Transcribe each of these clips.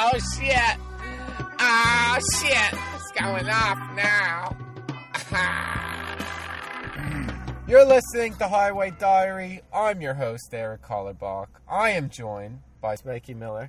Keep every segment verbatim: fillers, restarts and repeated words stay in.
Oh, shit. Oh, shit. It's going off now. You're listening to Highway Diary. I'm your host, Eric Hollerbach. I am joined by Smokey Miller.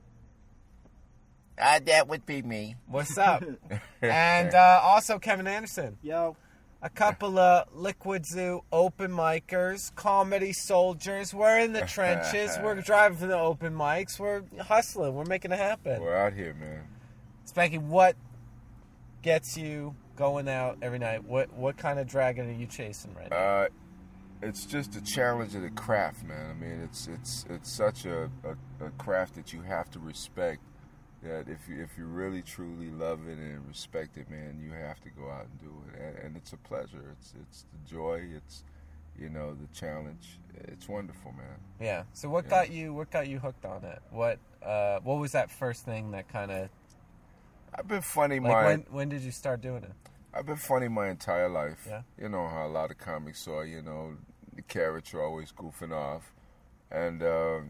Uh, that would be me. What's up? And uh, also Kevin Anderson. Yo. A couple of Liquid Zoo open micers, comedy soldiers. We're in the trenches. We're driving for the open mics. We're hustling. We're making it happen. We're out here, man. Spanky, what gets you going out every night? What what kind of dragon are you chasing right now? Uh, it's just a challenge of the craft, man. I mean, it's it's it's such a, a, a craft that you have to respect. That if you if you really truly love it and respect it, man, you have to go out and do it, and, and it's a pleasure. It's it's the joy. It's you know the challenge. It's wonderful, man. Yeah. So what Yeah. got you what got you hooked on it? What uh what was that first thing that kind of I've been funny like my when when did you start doing it? I've been funny my entire life. Yeah. You know how a lot of comics are. You know the characters are always goofing off, and. Uh,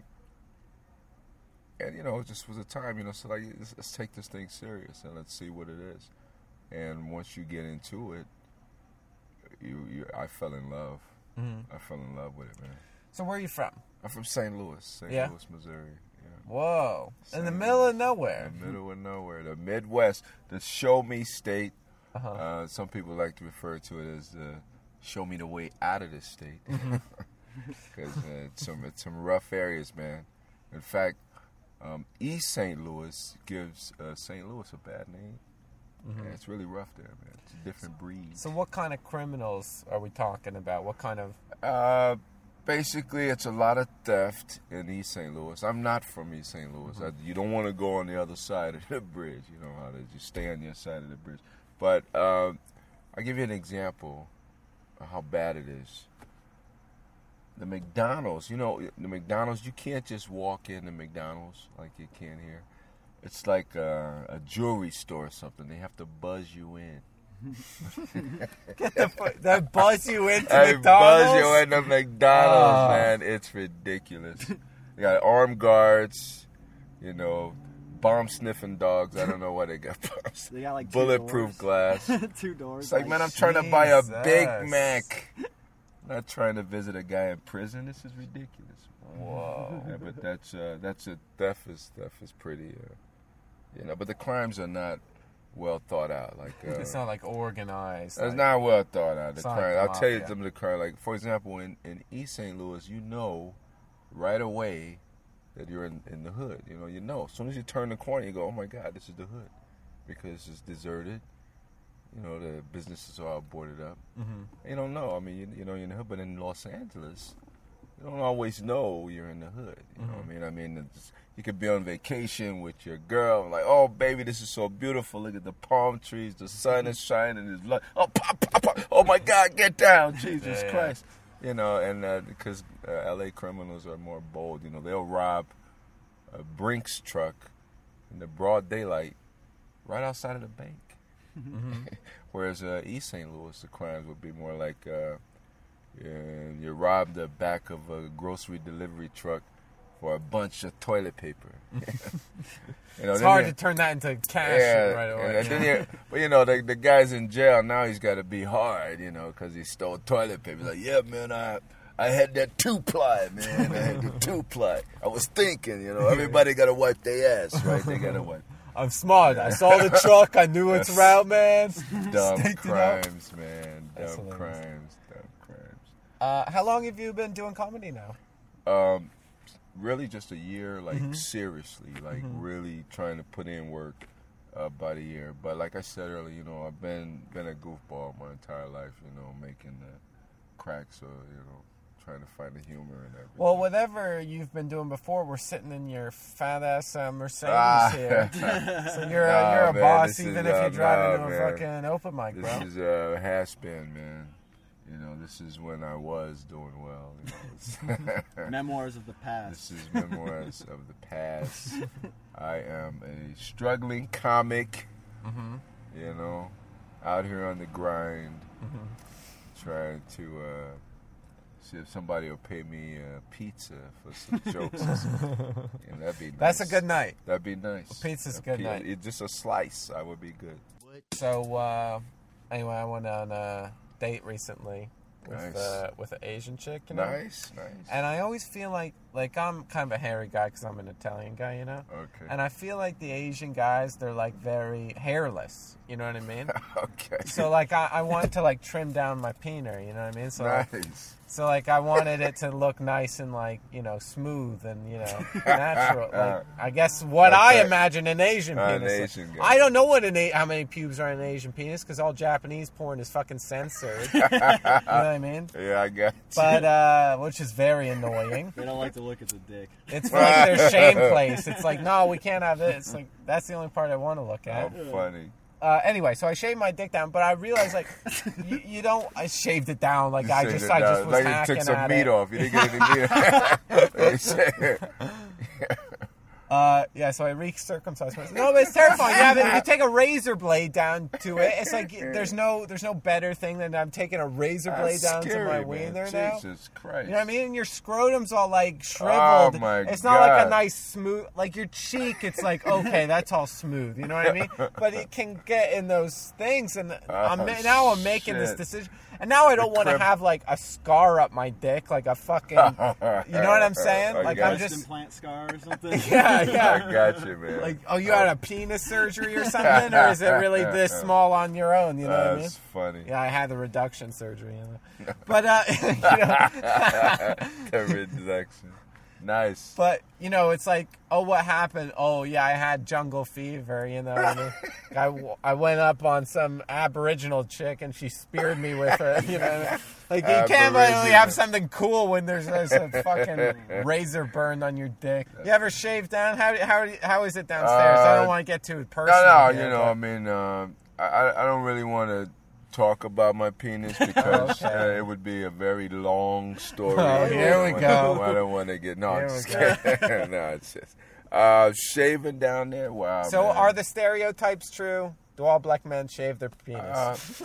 And, you know, it just was a time, you know, so like, let's, let's take this thing serious and let's see what it is. And once you get into it, you, you I fell in love. Mm-hmm. I fell in love with it, man. So where are you from? I'm from Saint Louis, Saint Yeah? Louis, Missouri. Yeah. Whoa. In Saint the middle Louis. of nowhere. In the middle of nowhere. The Midwest, the show me state. Uh-huh. Uh, some people like to refer to it as the show me the way out of this state. Because uh, it's, some, it's some rough areas, man. In fact, Um, East Saint Louis gives uh, Saint Louis a bad name. Mm-hmm. Yeah, it's really rough there, man. It's a different breed. So what kind of criminals are we talking about? What kind of... Uh, basically, it's a lot of theft in East Saint Louis. I'm not from East Saint Louis. Mm-hmm. I, you don't want to go on the other side of the bridge. You know how to just stay on your side of the bridge. But uh, I'll give you an example of how bad it is. The McDonald's, you know, the McDonald's, you can't just walk in the McDonald's like you can here. It's like a, a jewelry store or something. They have to buzz you in. Get the fu- they buzz you into They McDonald's? buzz you into McDonald's, Oh. man. It's ridiculous. They got armed guards, you know, bomb-sniffing dogs. I don't know why they got bombs. They got like two Bulletproof doors. glass. Two doors. It's like, man, I'm trying to buy a Big Jesus. Mac. Not trying to visit a guy in prison. This is ridiculous. Whoa. Yeah, but that's uh, that's a theft is theft is pretty, uh, you know. But the crimes are not well thought out. Like uh, It's not like organized. it's like- not well thought out. The It's not crime. like I'll tell you mafia. some of the crime. Like for example, in, in East Saint Louis, you know right away that you're in, in the hood. You know, you know. As soon as you turn the corner, you go, oh my God, this is the hood, because it's deserted. You know, the businesses are all boarded up. Mm-hmm. You don't know. I mean, you, you know, you're in the hood, but in Los Angeles, you don't always know you're in the hood. You know what I mean? I mean, it's, you could be on vacation with your girl, like, oh, baby, this is so beautiful. Look at the palm trees. The sun is shining. It's like, oh, pop, pop, pop. Oh, my God, get down. Jesus Yeah, yeah. Christ. You know, and uh, because uh, L A criminals are more bold, you know, they'll rob a Brinks truck in the broad daylight right outside of the bank. Mm-hmm. Whereas uh, East Saint Louis, the crimes would be more like uh, you, you rob the back of a grocery delivery truck for a bunch of toilet paper. You know, It's then hard you- to turn that into cash yeah, right away. and, and then you, but you know, the, the guy's in jail now. He's got to be hard, you know, because he stole toilet paper. He's like, yeah, man, I I had that two ply, man. I had the two ply. I was thinking, you know, everybody got to wipe their ass, right? They got to wipe. I'm smart. I saw the truck. I knew its route, man. Dumb Staked it out. crimes, man. That's Dumb hilarious. crimes. Dumb crimes. Uh, how long have you been doing comedy now? Um, really, just a year. Like Mm-hmm. seriously, like really trying to put in work. Uh, about a year, but like I said earlier, you know, I've been been a goofball my entire life. You know, making the cracks, or you know, trying to find the humor in everything. Well, whatever you've been doing before, we're sitting in your fat ass uh, Mercedes Ah. here. So you're a, Nah, you're a man, boss, this even is, if uh, you drive nah, into a man. fucking open mic, This bro. is a uh, has been, man. You know, this is when I was doing well. You know, it's- Memoirs of the past. This is memoirs of the past. I am a struggling comic, Mm-hmm. you know, out here on the grind, Mm-hmm. trying to uh, See if somebody will pay me uh, pizza for some jokes. Or something. Yeah, that'd be nice. That's a good night. That'd be nice. Pizza's a A good pi- night. It, just a slice, I would be good. So uh, anyway, I went on a date recently with Nice. uh, with an Asian chick, you know. Nice, nice. And I always feel like like I'm kind of a hairy guy because I'm an Italian guy, you know. Okay. And I feel like the Asian guys, they're like very hairless. You know what I mean? Okay. So like I, I want to like trim down my peener. You know what I mean? So like, Nice. so like I wanted it to look nice and like you know smooth and you know natural. Like I guess what Like I that. imagine an Asian An penis. Asian guy. I don't know what an a- how many pubes are in an Asian penis because all Japanese porn is fucking censored. You know what I mean? Yeah, I got you. But uh, which is very annoying. They don't like to look at the dick. It's for like their shame place. It's like no, we can't have it. It's like that's the only part I want to look at. How funny. Uh, anyway, so I shaved my dick down, but I realized like you, you don't. I shaved it down like You I shaved just it I down. just was like you hacking took some at meat it. off. You didn't get any meat off. They say- Uh, yeah, so I recircumcised myself. No, but it's terrifying. You, have it, you take a razor blade down to it. It's like there's no there's no better thing than I'm taking a razor blade That's down scary, to my man. wiener now. Jesus Christ. You know what I mean? And your scrotum's all like shriveled. Oh, my it's not like God. a nice smooth, like your cheek. It's like okay, that's all smooth. You know what I mean? But it can get in those things, and I'm Oh, now I'm making this shit. decision, and now I don't want to crimp- have like a scar up my dick, like a fucking. You know what I'm saying? I Like got I'm you. Breast just. implant scar or something. Yeah, I yeah. got you, man. Like, oh, you had a penis surgery or something, or is it really this small on your own? You know what I mean? That's funny. Yeah, I had the reduction surgery. You know? But uh, you know, The reduction. Nice. but you know, it's like, oh, what happened? Oh, yeah, I had jungle fever. You know, what I mean, I, w- I went up on some Aboriginal chick and she speared me with her. You know, like you can't really Aboriginal. have something cool when there's, there's a fucking razor burn on your dick. You ever shave down? How how how is it downstairs? I don't Uh, want to get too No, personal. no, here, you know, but- I mean, um, I, I I don't really want to talk about my penis because Okay. uh, it would be a very long story. Oh, here we I don't go. wanna- I don't want to get, no, Here I'm we just kidding. No, it's just, uh, shaving down there, wow. So man. are the stereotypes true? Do all black men shave their penis?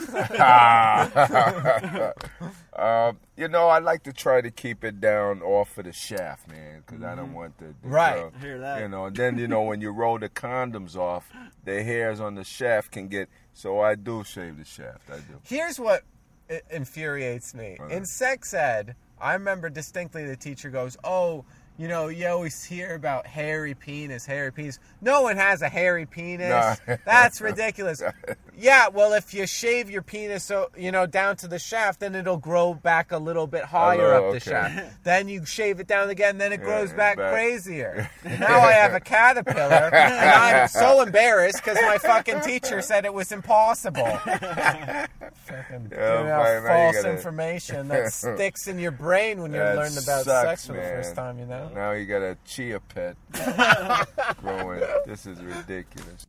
Uh, uh, you know, I like to try to keep it down off of the shaft, man, because I don't want the, the Right. girl- I hear that. You know, and then you know when you roll the condoms off, the hairs on the shaft can get. So I do shave the shaft. I do. Here's what i- infuriates me. Okay. In sex ed, I remember distinctly the teacher goes, oh, you know, you always hear about hairy penis, hairy penis. No one has a hairy penis. No. That's ridiculous. Yeah, well, if you shave your penis, so you know, down to the shaft, then it'll grow back a little bit higher little, up the okay. shaft. Then you shave it down again, then it Yeah, grows back, back. crazier. Now I have a caterpillar, and I'm so embarrassed because my fucking teacher said it was impossible. Fucking giving out fine, now you false gotta- information that sticks in your brain when you're That learning about sucks, sex for the man. first time, you know? Now you got a chia pet growing. This is ridiculous.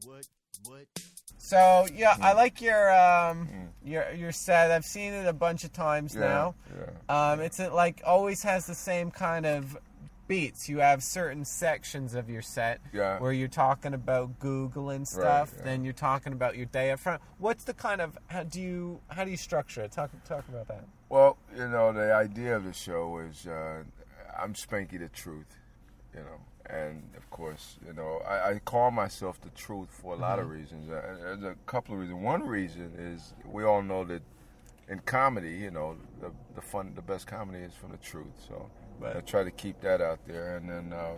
So yeah, I like your um Mm. your your set. I've seen it a bunch of times Yeah, now. yeah. Um, it's uh, like always has the same kind of beats. You have certain sections of your set Yeah. where you're talking about Google and stuff. yeah. Then you're talking about your day up front. What's the kind of how do you how do you structure it? Talk talk about that. Well, you know, the idea of the show is uh, I'm Spanky the Truth, you know, and of course, you know, I, I call myself the Truth for a lot of reasons. Uh, there's a couple of reasons. One reason is we all know that in comedy, you know, the the fun, the best comedy is from the truth. So Right. I try to keep that out there, and then. Uh,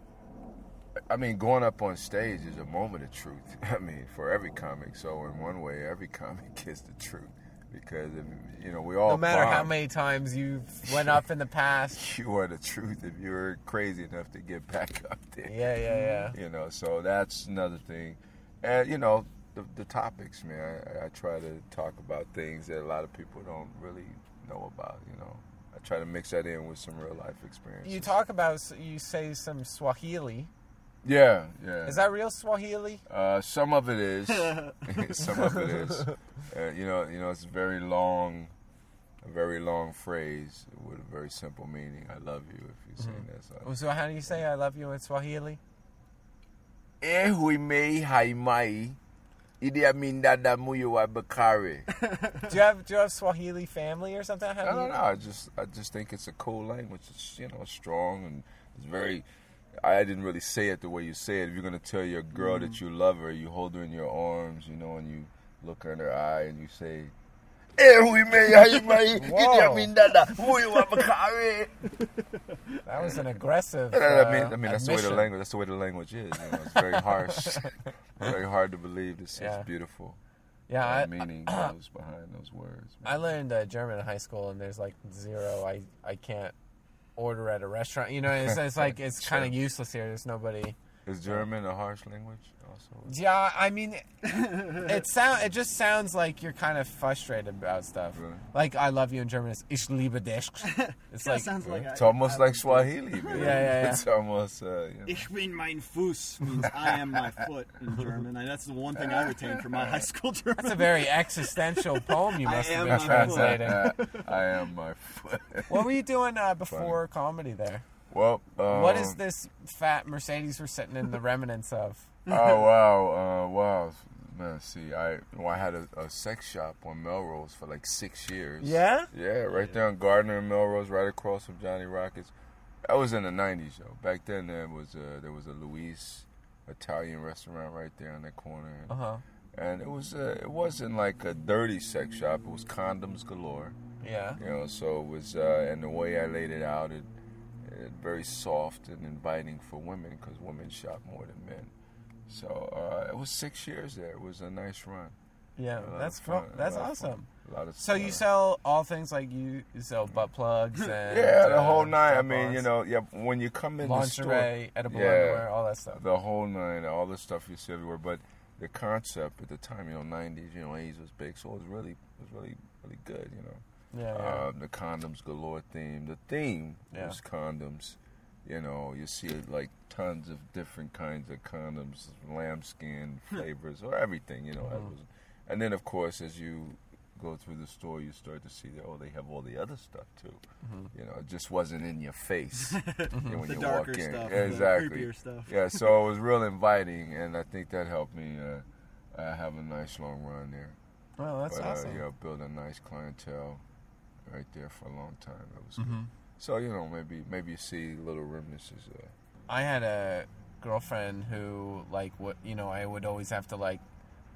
I mean, going up on stage is a moment of truth. I mean, for every comic. So in one way, every comic is the truth because if, you know we all. No matter how bomb. many times you went up in the past. You are the truth if you're crazy enough to get back up there. Yeah, yeah, yeah. You know, so that's another thing. And, you know, the, the topics, man, I, I try to talk about things that a lot of people don't really know about, you know. I try to mix that in with some real life experiences. You talk about you say some Swahili. Yeah, yeah. Is that real Swahili? Uh, some of it is. Some of it is. Uh, you know, you know, it's a very long, a very long phrase with a very simple meaning. I love you if you're saying that. So. So how do you say I love you in Swahili? Ehuimei haimai Idi Amin Dada Muyiwa Bakari. Do you have do you have Swahili family or something? Have I you- don't know. I just I just think it's a cool language. It's, you know, strong and it's very. I didn't really say it the way you say it. If you're gonna tell your girl that you love her, you hold her in your arms, you know, and you look her in her eye and you say, "Hey, we may I may Idi Amin Dada Muyiwa Bakari." That was an aggressive. I Uh, mean, I mean that's the way the admission. language. That's the way the language is. You know, it's very harsh, very hard to believe. It's, Yeah. it's beautiful. Yeah, The I, meaning goes behind those words. I learned uh, German in high school, and there's like zero. I I can't order at a restaurant. You know, it's, it's like it's kind of Sure. useless here. There's nobody. Is German a harsh language? Also, Yeah, I mean, it sound it just sounds like you're kind of frustrated about stuff. Really? Like I love you in German is Ich liebe dich. It's That like sounds like it's I- almost I- like Swahili, man. Yeah, yeah, yeah. It's almost. Uh, you know. Ich bin mein Fuß means I am my foot in German. And that's the one thing I retained from my high school German. that's a very existential poem you I must have am been my translating. I am my foot. What were you doing uh, before comedy there? Well, um, What is this fat Mercedes we're sitting in the remnants of? Oh wow, uh, wow, man. See, I well, I had a, a sex shop on Melrose for like six years. Yeah? Yeah, right there on Gardner and Melrose, right across from Johnny Rockets. That was in the nineties, though. Back then, there was a, there was a Louise Italian restaurant right there on that corner, and, Uh huh. and it was uh, it wasn't like a dirty sex shop. It was condoms galore, Yeah. you know. So it was, uh, and the way I laid it out, it, it very soft and inviting for women because women shop more than men. So uh, it was six years there. It was a nice run. Yeah, A lot that's of fun, fun. a That's lot of awesome. fun. A lot of So you uh, sell all things like you, you sell butt plugs and yeah, the uh, whole nine. I strap-ons, mean, you know, yeah. When you come in the store, lingerie, edible yeah, underwear, all that stuff. the whole nine, all the stuff you see everywhere. But the concept at the time, you know, nineties, you know, eighties was big, so it was really, it was really, really good. You know, Yeah, yeah. uh, the condoms galore theme. The theme Yeah. was condoms. You know, you see like tons of different kinds of condoms, lambskin flavors, or everything. You know, that Mhm. was, and then of course as you go through the store, you start to see that oh, they have all the other stuff too. Mhm. You know, it just wasn't in your face you know, when the you darker walk in. stuff, Exactly. the creepier stuff. Yeah, so it was real inviting, and I think that helped me uh, uh, have a nice long run there. Well, that's but, awesome. Uh, yeah, build a nice clientele right there for a long time. That was good. Mhm. So you know, maybe maybe you see little reminiscences. Uh, I had a girlfriend who, like, what you know, I would always have to like,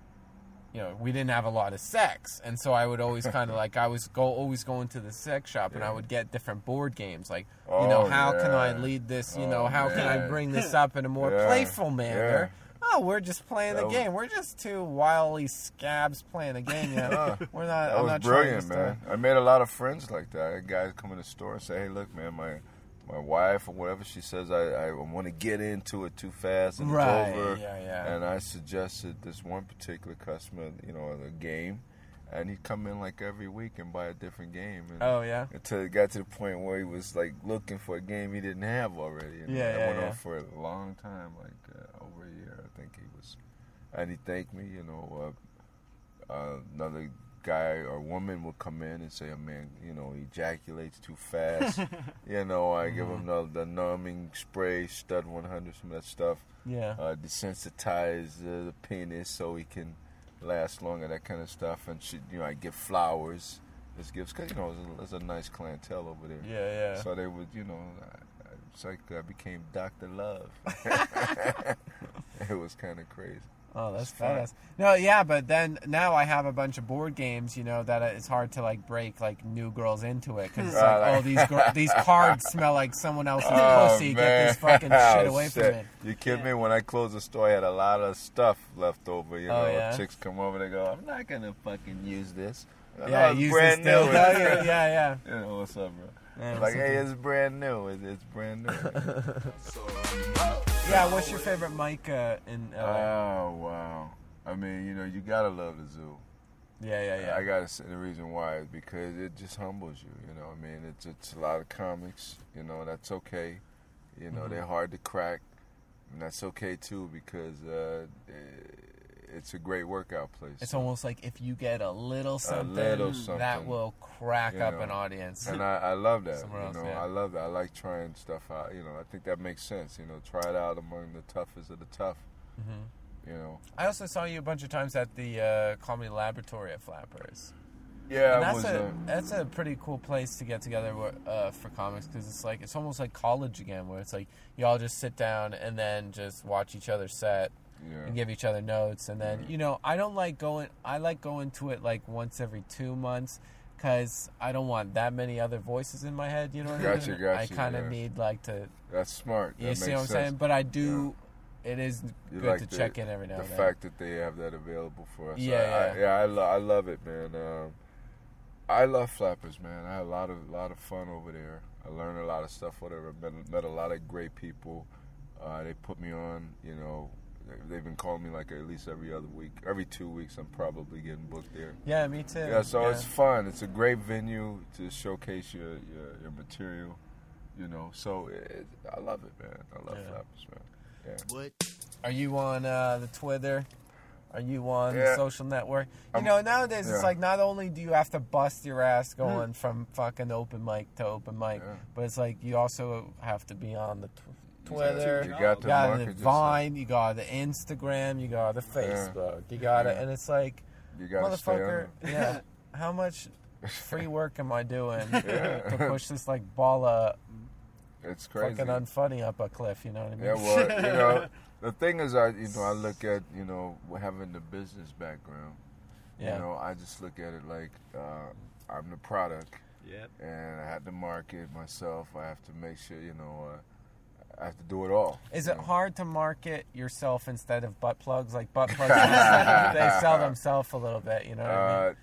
you know, we didn't have a lot of sex, and so I would always kind of like I was go always going to the sex shop, and I Yeah. would get different board games, like, you Oh, know, how can I yeah. lead this? You Oh, know, how can I man. bring this up in a more Yeah. playful manner? Oh, we're just playing That the was- game. We're just two wily scabs playing a game. You know? Uh, we're not. That I'm was not brilliant, trying man. I made a lot of friends like that. I had guys come in the store and say, "Hey, look, man, my my wife or whatever she says, I, I want to get into it too fast and Right, it's over." yeah, yeah. And I suggested this one particular customer, you know, a game, and he'd come in like every week and buy a different game. And Oh yeah. Until it got to the point where he was like looking for a game he didn't have already. And Yeah, that yeah, went yeah. on for a long time, like uh, over a year, I think he was. And he thanked me, you know. Uh, uh, another guy or woman would come in and say, "Oh man, you know, he ejaculates too fast." you know, I give him the, the numbing spray, Stud one hundred, some of that stuff. Yeah. Uh, desensitize uh, the penis so he can last longer, that kind of stuff. And she, you know, I give flowers as gifts because you know there's a, there's a nice clientele over there. Yeah, yeah. So they would, you know, I, I, it's like I became Doctor Love. It was kind of crazy. Oh, that's It's fun. fast. No, yeah, but then now I have a bunch of board games, you know, that it's hard to like break like new girls into it because it's Ah, like, like- oh, these gr- these cards smell like someone else's Oh, pussy. Get man. this fucking Oh, shit away from shit. it. You kidding me? When I closed the store, I had a lot of stuff left over. You Oh, know, yeah? chicks come over, they go, "I'm not gonna fucking use this." I know Yeah, it's use brand this still. new. yeah, yeah, You know what's up, bro? yeah. Like, hey, it's brand new. It's, it's brand new. Yeah, what's your favorite mic uh, in L A? Oh wow! I mean, you know, you gotta love the zoo. yeah, yeah, yeah. I gotta say the reason why is because it just humbles you. You know, I mean, it's it's a lot of comics. You know, that's okay. You know, Mhm. they're hard to crack, and that's okay too because uh, it's a great workout place. It's almost like if you get a little something, little that something, will crack you up know. an audience. And I, I love that. Somewhere you else, know, yeah. I love that. I like trying stuff out. You know, I think that makes sense. You know, try it out among the toughest of the tough. hmm You know. I also saw you a bunch of times at the uh, Comedy Laboratory at Flappers. Yeah, And it that's was. a Uh, that's a pretty cool place to get together uh, for comics because it's like it's almost like college again, where it's like you all just sit down and then just watch each other set yeah. and give each other notes, and then you know I don't like going. I like going to it like once every two months because I don't want that many other voices in my head. You know what Gotcha, I mean? gotcha, I kind of yeah. need like to. That's smart. You That see makes what I'm sense. saying? But I do. It is You good like to the, check in every now the and then. fact that they have that available for us. Yeah, I, yeah. I, yeah. I, lo- I love it, man. Um, I love Flappers, man. I had a lot of lot of fun over there. I learned a lot of stuff. Whatever. Met, met a lot of great people. Uh, they put me on. You know, they, they've been calling me like at least every other week, every two weeks. I'm probably getting booked there. Yeah, me too. Yeah, so yeah. it's fun. It's a great venue to showcase your your, your material. You know, so it, I love it, man. I love Yeah. Flappers, man. Yeah. What? Are you on uh, the Twitter? Are you on Yeah. the social network? You I'm- know, nowadays it's yeah. like not only do you have to bust your ass going from fucking open mic to open mic, Yeah. but it's like you also have to be on the tw- Twitter. You You got to got market the yourself. Vine, you got the Instagram, you got the Facebook, you got it, Yeah. and it's like, You gotta stay on motherfucker, it. yeah. How much free work am I doing Yeah. to push this like ball of It's crazy. fucking unfunny up a cliff? You know what I mean? Yeah, well, you know, the thing is, I you know, I look at you know having the business background. Yeah. You know, I just look at it like uh, I'm the product, Yep. and I have to market myself. I have to make sure, you know, uh, I have to do it all. Is you it know. hard to market yourself instead of butt plugs? Like butt plugs, they sell themselves a little bit. You know what I mean? Uh,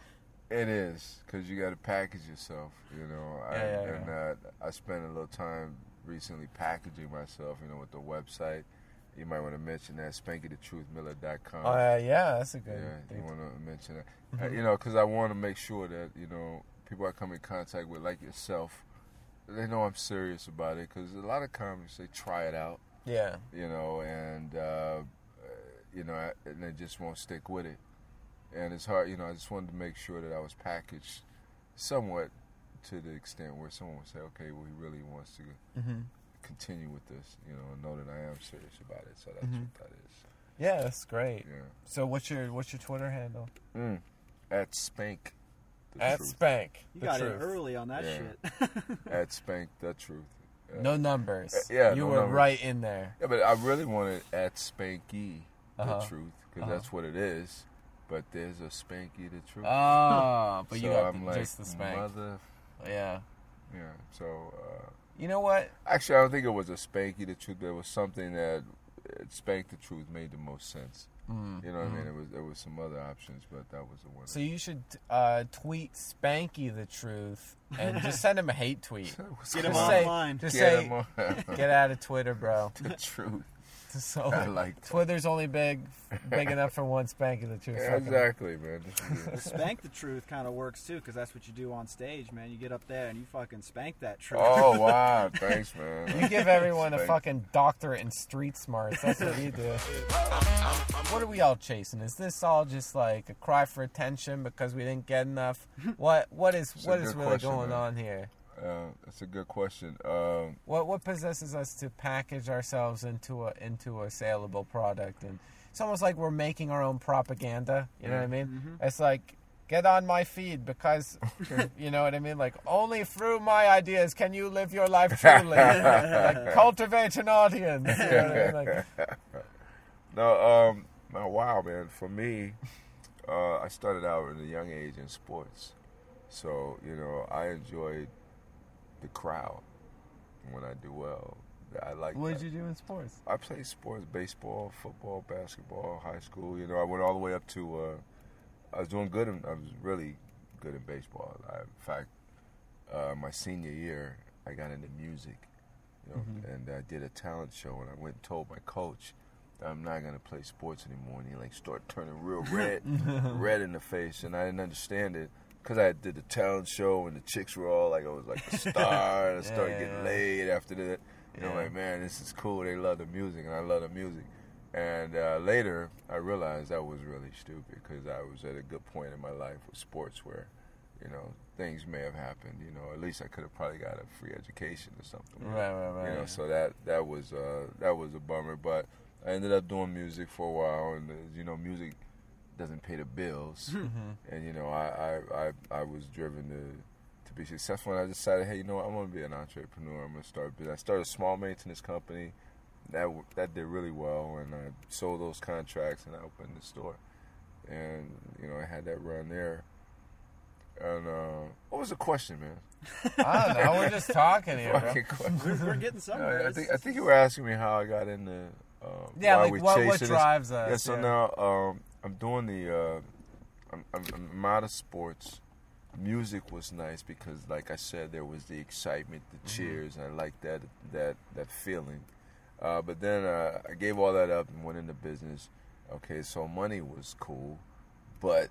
it is because you got to package yourself. You know, I, Yeah, yeah, and uh, I spent a little time recently packaging myself. You know, with the website. You might want to mention that spanky the truth miller dot com. Oh uh, yeah, that's a good. Yeah, thing. you want to mention that. Uh, you know, because I want to make sure that, you know, people I come in contact with, like yourself, they know I'm serious about it. Because a lot of comics, they try it out, Yeah. you know, and, uh, you know, and they just won't stick with it. And it's hard, you know, I just wanted to make sure that I was packaged somewhat to the extent where someone would say, okay, well, he really wants to Mm-hmm. continue with this, you know, and know that I am serious about it. So that's Mhm. what that is. Yeah, that's great. Yeah. So what's your what's your Twitter handle? Mm. At Spank. The At truth. Spank. You the got truth. in early on that Yeah. shit. At Spank the Truth. Uh, No numbers. Uh, yeah, you no were numbers. right in there. Yeah, but I really wanted at Spanky the Uh-huh. Truth because Uh-huh. that's what it is. But there's a Spanky the Truth. Oh, but you so got I'm the, like, just the Spank. Mother, Yeah. yeah. So uh, You know what? actually, I don't think it was a Spanky the Truth. There was something that uh, Spank the Truth made the most sense. Mm. You know what Mhm. I mean? There was there was some other options, but that was the one. So you should uh, tweet Spanky the truth and just send him a hate tweet. Get him Just say- online. Just Get say, him on get out of Twitter, bro. the truth. So I like that. Twitter's only big, big enough for one Spanky the truth. Yeah, Fucking- exactly, man. This The is- spank the truth kind of works too, because that's what you do on stage, man. You get up there and you fucking spank that truth. Oh wow! Thanks, man. You give everyone a Thank- fucking doctorate in street smarts. That's what you do. What are we all chasing? Is this all just like a cry for attention because we didn't get enough? What what is It's a what is good really question, going man. on here? Uh, that's a good question. Um, What what possesses us to package ourselves into a into a saleable product? And it's almost like we're making our own propaganda. You know what I mean? Mm-hmm. It's like, get on my feed because, you know what I mean? Like, only through my ideas can you live your life truly. Like, cultivate an audience. You know what I mean? Like, no, um, no, wow, man. For me, uh, I started out at a young age in sports, so you know I enjoyed the crowd when I do well. I like. what that. did you do in sports? I played sports: baseball, football, basketball, high school. You know, I went all the way up to. Uh, I was doing good. In, I was really good in baseball. I, in fact, uh, my senior year, I got into music, you know, Mhm. and I did a talent show. And I went and told my coach that I'm not gonna play sports anymore. And he like started turning real red, red in the face, and I didn't understand it because I did the talent show and the chicks were all like I was like a star. And I started Yeah, getting yeah. laid after that. You know, Yeah. like, man, this is cool. They love the music, and I love the music. And uh, later, I realized that was really stupid because I was at a good point in my life with sports where, you know, things may have happened. You know, at least I could have probably got a free education or something. Right, right, right. You know, so that that was uh, that was a bummer. But I ended up doing music for a while, and uh, you know, music doesn't pay the bills, Mm-hmm. and you know, I, I, I, I was driven to to be successful, and I decided, hey, you know what, I'm gonna be an entrepreneur. I'm gonna start. I started a small maintenance company. That that did really well, and I sold those contracts, and I opened the store, and you know, I had that run there. And uh, what was the question, man? I don't know. We're just talking here, bro. Fucking question. We're, we're getting No, somewhere. I think I think you were asking me how I got into. Uh, Yeah, why like we what, what chasing this. drives us? Yeah, so yeah. now um, I'm doing the. Uh, I'm, I'm, I'm out of sports. Music was nice because, like I said, there was the excitement, the Mm-hmm. cheers, and I liked that that that feeling. Uh, but then uh, I gave all that up and went into business. Okay, so money was cool, but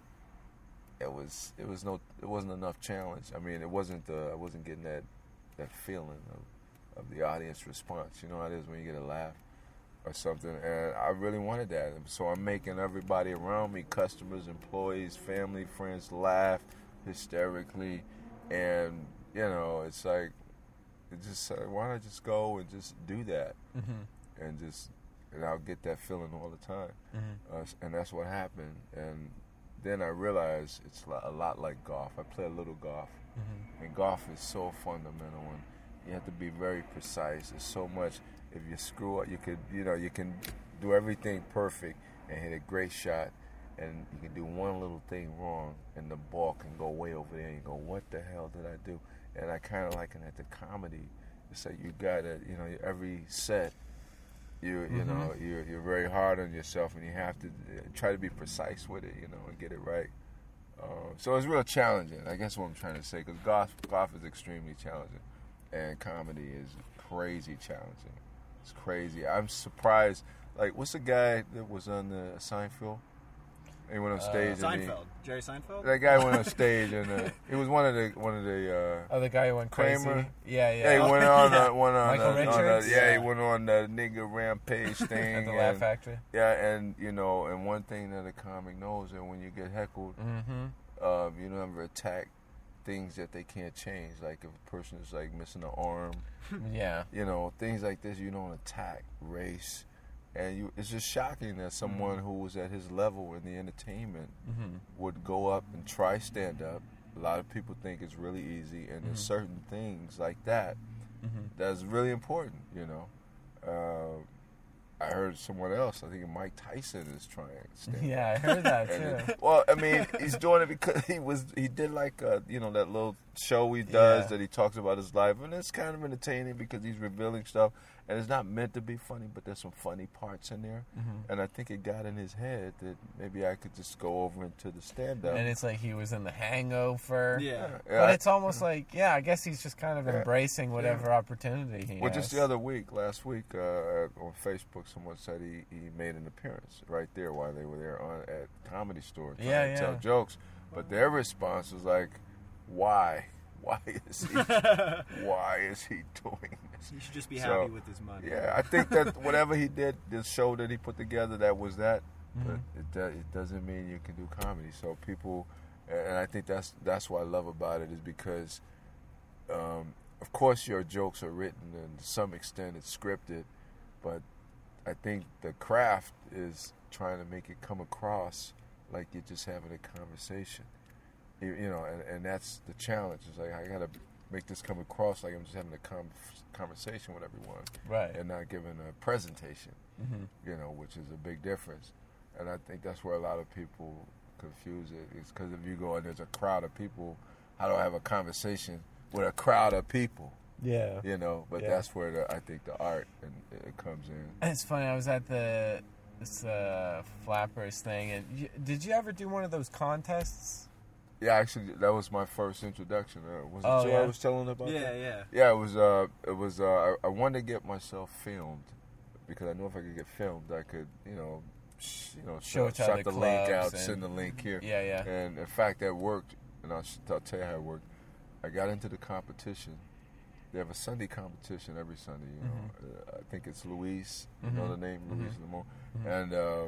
it was it was no it wasn't enough challenge. I mean, it wasn't uh, I wasn't getting that that feeling of, of the audience response. You know how it is when you get a laugh or something, and I really wanted that. So I'm making everybody around me, customers, employees, family, friends, laugh hysterically, and you know, it's like it just uh, why not just go and just do that, Mm-hmm. and just and I'll get that feeling all the time, Mm-hmm. uh, and that's what happened. And then I realized it's a lot like golf. I play a little golf, Mm-hmm. and golf is so fundamental, and you have to be very precise. There's so much. If you screw up, you could, you know, you can do everything perfect and hit a great shot, and you can do one little thing wrong, and the ball can go way over there, and you go, what the hell did I do? And I kind of liken that to comedy. It's like you got to, you know, every set, you you Mhm. know, you're, you're very hard on yourself, and you have to uh, try to be precise with it, you know, and get it right. Uh, so it's real challenging. I guess what I'm trying to say, because golf, golf is extremely challenging, and comedy is crazy challenging. It's crazy. I'm surprised. Like, what's the guy that was on the Seinfeld? He went on stage. and he, Seinfeld. Jerry Seinfeld? that guy went on stage, and uh, he was one of the one of the. Uh, Oh, the guy who went crazy. Kramer? Yeah, yeah, yeah. he went on Yeah. uh, went on, Michael uh, on Richards? uh, yeah, he Yeah. went on the nigga rampage thing. At the and, Laugh Factory. Yeah, and you know, and one thing that a comic knows that when you get heckled, Mm-hmm. um, you never attack things that they can't change. Like if a person is like missing an arm, Yeah. you know, things like this, you don't attack race. And you, it's just shocking that someone who was at his level in the entertainment Mm-hmm. would go up and try stand up. A lot of people think it's really easy, and there's certain things like that Mm-hmm. that's really important, you know. Uh, I heard someone else, I think Mike Tyson is trying stand up. Yeah, I heard that And too. it- well, I mean, he's doing it because he was he did like uh, you know, that little show he does Yeah. that he talks about his life, and it's kind of entertaining because he's revealing stuff, and it's not meant to be funny, but there's some funny parts in there, Mm-hmm. and I think it got in his head that maybe I could just go over into the stand up. And it's like he was in The Hangover. Yeah. But it's almost like, yeah, I guess he's just kind of Yeah. embracing whatever opportunity he Well, has. just the other week, last week, uh, on Facebook, someone said he, he made an appearance right there while they were there on at Comedy Store trying Yeah, to yeah. tell jokes. But their response was like, "Why? Why is he? why is he doing this?" He should just be So, happy with his money. Yeah, I think that whatever he did, the show that he put together, that was that. Mm-hmm. But it do, it doesn't mean you can do comedy. So people, and I think that's that's what I love about it is because, um, of course, your jokes are written and to some extent it's scripted, but I think the craft is trying to make it come across like you're just having a conversation. You, you know, and, and that's the challenge. It's like I gotta make this come across like I'm just having a com- conversation with everyone, Right. and not giving a presentation. Mm-hmm. You know, which is a big difference. And I think that's where a lot of people confuse it. It's because if you go and there's a crowd of people, how do I have a conversation with a crowd of people? Yeah. You know, but Yeah. that's where the, I think the art and it comes in. It's funny. I was at the this uh, Flappers thing, and you, did you ever do one of those contests? Yeah, actually, that was my first introduction. Uh, was it Oh, Joe yeah? I was telling about Yeah, that? yeah. Yeah, it was. Uh, it was. Uh, I, I wanted to get myself filmed because I know if I could get filmed, I could, you know, sh- you know, Show shout, it to shout other the link clubs out, and- send the link here. Yeah, yeah. And in fact, that worked. And I'll, sh- I'll tell you how it worked. I got into the competition. They have a Sunday competition every Sunday. You know, uh, I think it's Luis. You know Mhm. the name, Mhm. Luis Lemon. Mhm. And uh,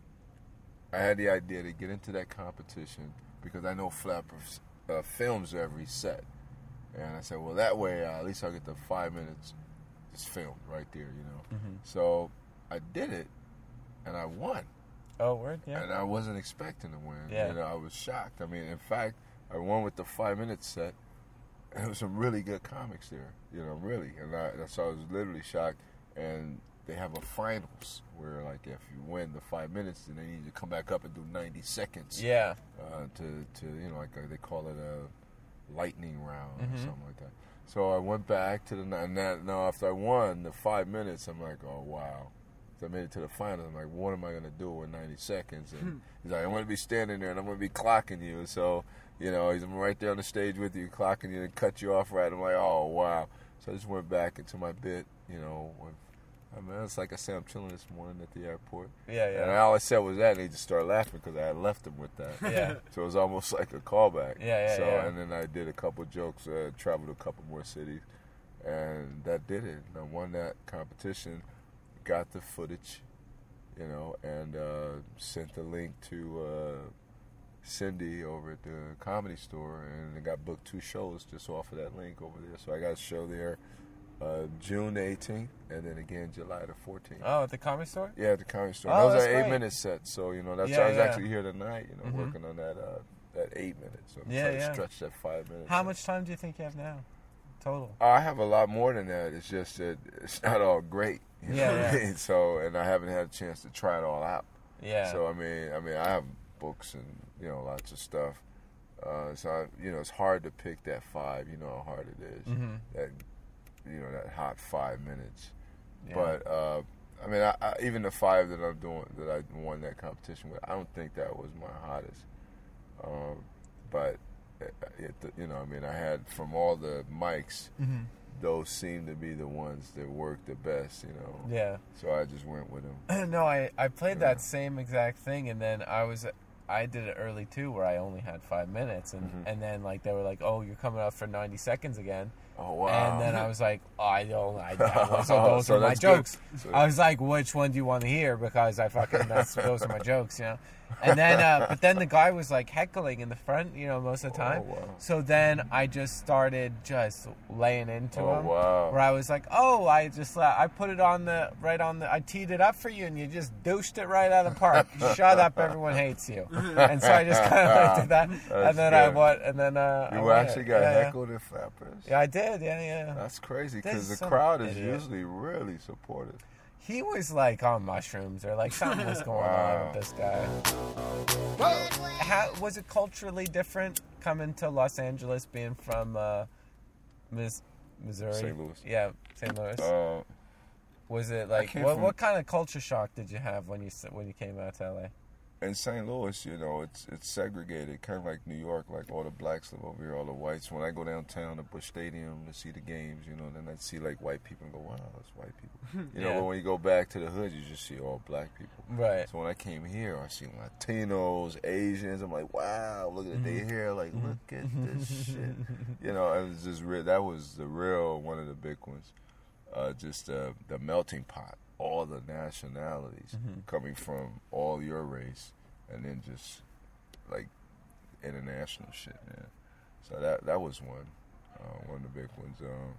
I had the idea to get into that competition because I know Flappers uh, films every set, and I said, well, that way uh, at least I'll get the five minutes just filmed right there. You know. Mm-hmm. So I did it, and I won. Oh, word, yeah. And I wasn't expecting to win. Yeah. You know, I was shocked. I mean, in fact, I won with the five-minute set. And there was some really good comics there, you know, really. And I, so I was literally shocked. And they have a finals where, like, if you win the five minutes, then they need you to come back up and do ninety seconds. Yeah. Uh, to, to, you know, like uh, they call it a lightning round Mm-hmm. or something like that. So I went back to the, and that, now after I won the five minutes, I'm like, oh, wow. So I made it to the finals. I'm like, what am I going to do in ninety seconds? And he's like, I'm going to be standing there and I'm going to be clocking you. So, you know, he's I'm right there on the stage with you, clocking you and cut you off right. I'm like, oh, wow. So I just went back into my bit, you know. When, I mean, it's like I said, I'm chilling this morning at the airport. Yeah, yeah. And all I said was that, and they just started laughing because I had left them with that. Yeah. So it was almost like a callback. Yeah, yeah, So, yeah. and then I did a couple jokes, uh, traveled a couple more cities, and that did it. I won that competition, got the footage, you know, and uh, sent the link to uh, Cindy over at the Comedy Store, and I got booked two shows just off of that link over there. So I got a show there uh, June the eighteenth, and then again July the fourteenth. Oh, at the Comedy Store? Yeah, at the Comedy Store. Oh, that was that's an great. eight-minute set, so, you know, that's Yeah, I was yeah. actually here tonight, you know, Mhm. working on that uh, that eight minutes. So I'm Yeah, trying yeah. to stretch that five minutes. How much time do you think you have now? Total. I have a lot more than that. It's just that it's not all great. You Yeah, know what I yeah. mean? So, and I haven't had a chance to try it all out. Yeah. So I mean, I mean, I have books and, you know, lots of stuff. Uh, so I, you know, it's hard to pick that five. You know how hard it is. Mhm. That, you know, that hot five minutes. Yeah. But uh, I mean, I, I, even the five that I'm doing, that I won that competition with, I don't think that was my hottest. Um, but it, it, you know, I mean, I had from all the mics, Mhm. those seem to be the ones that work the best. You know. Yeah. So I just went with them. No, I, I played Yeah. that same exact thing, and then I was I did it early too, where I only had five minutes, and, Mhm. and then like they were like, oh, you're coming up for ninety seconds again, Oh wow! and then I was like, oh, I don't, I, I so those So are my that's good. jokes. So- I was like, which one do you want to hear? Because I fucking that's those are my jokes, you know. And then, uh, but then the guy was like heckling in the front, you know, most of the time. Oh, wow. So then I just started just laying into Oh, him. wow. Where I was like, oh, I just uh, I put it on the right on the I teed it up for you, and you just douched it right out of the park. Shut up, everyone hates you. And so I just kind of like did that, That's and then I good. what, and then uh, I You went. actually got yeah, heckled at Flappers? Yeah. yeah, I did. Yeah, yeah. That's crazy This because the is some crowd is idiot. usually really supportive. He was like on mushrooms, or like something was going on Wow. with this guy. How was it culturally different coming to Los Angeles, being from uh, Miss, Missouri? Saint Louis. Yeah, Saint Louis. Uh, was it like came what? from- What kind of culture shock did you have when you s- when you came out to L A? in Saint Louis, you know, it's it's segregated, kind of like New York. Like all the blacks live over here, all the whites. When I go downtown to Busch Stadium to see the games, you know, then I see like white people and go, "Wow, that's white people." You know, Yeah. but when you go back to the hood, you just see all black people. Right. So when I came here, I see Latinos, Asians. I'm like, wow, look at their hair. Like, look at this shit. You know, it was just real. That was the real one of the big ones. Uh, just uh, the melting pot, all the nationalities coming from all your race, and then just like international shit, man. So that that was one, uh, one of the big ones. Um,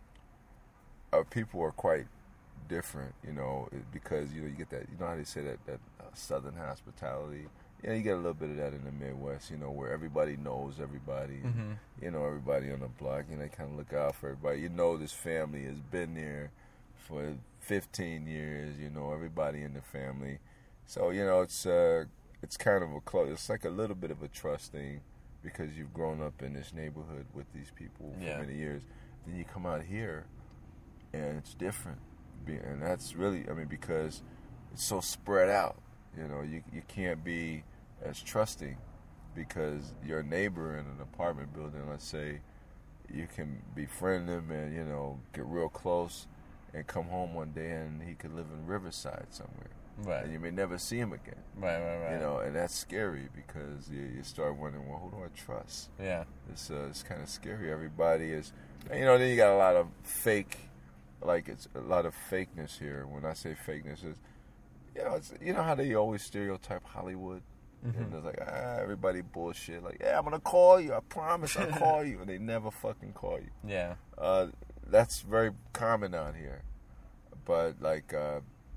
uh, people are quite different, you know, it- because you know you get that. You know how they say that that uh, Southern hospitality. Yeah, you get a little bit of that in the Midwest, you know, where everybody knows everybody. Mm-hmm. You know, everybody on the block, and they kind of look out for everybody. You know, this family has been there for fifteen years. You know, everybody in the family. So you know, it's uh, it's kind of a close. It's like a little bit of a trust thing because you've grown up in this neighborhood with these people for Yeah. many years. Then you come out here, and it's different. Be- And that's really, I mean, because it's so spread out. You know, you you can't be as trusting because your neighbor in an apartment building, let's say, you can befriend him and, you know, get real close and come home one day and he could live in Riverside somewhere. Right. And you may never see him again. Right. Right. Right. You know, and that's scary because you, you start wondering, well, who do I trust? Yeah. It's uh, it's kind of scary. Everybody is, and, you know. Then you got a lot of fake, like it's a lot of fakeness here. When I say fakeness, is you know, it's, you know how they always stereotype Hollywood, and it's like ah, everybody bullshit. Like yeah, I'm gonna call you. I promise I'll call you, and they never fucking call you. Yeah. Uh, that's very common out here. But like uh,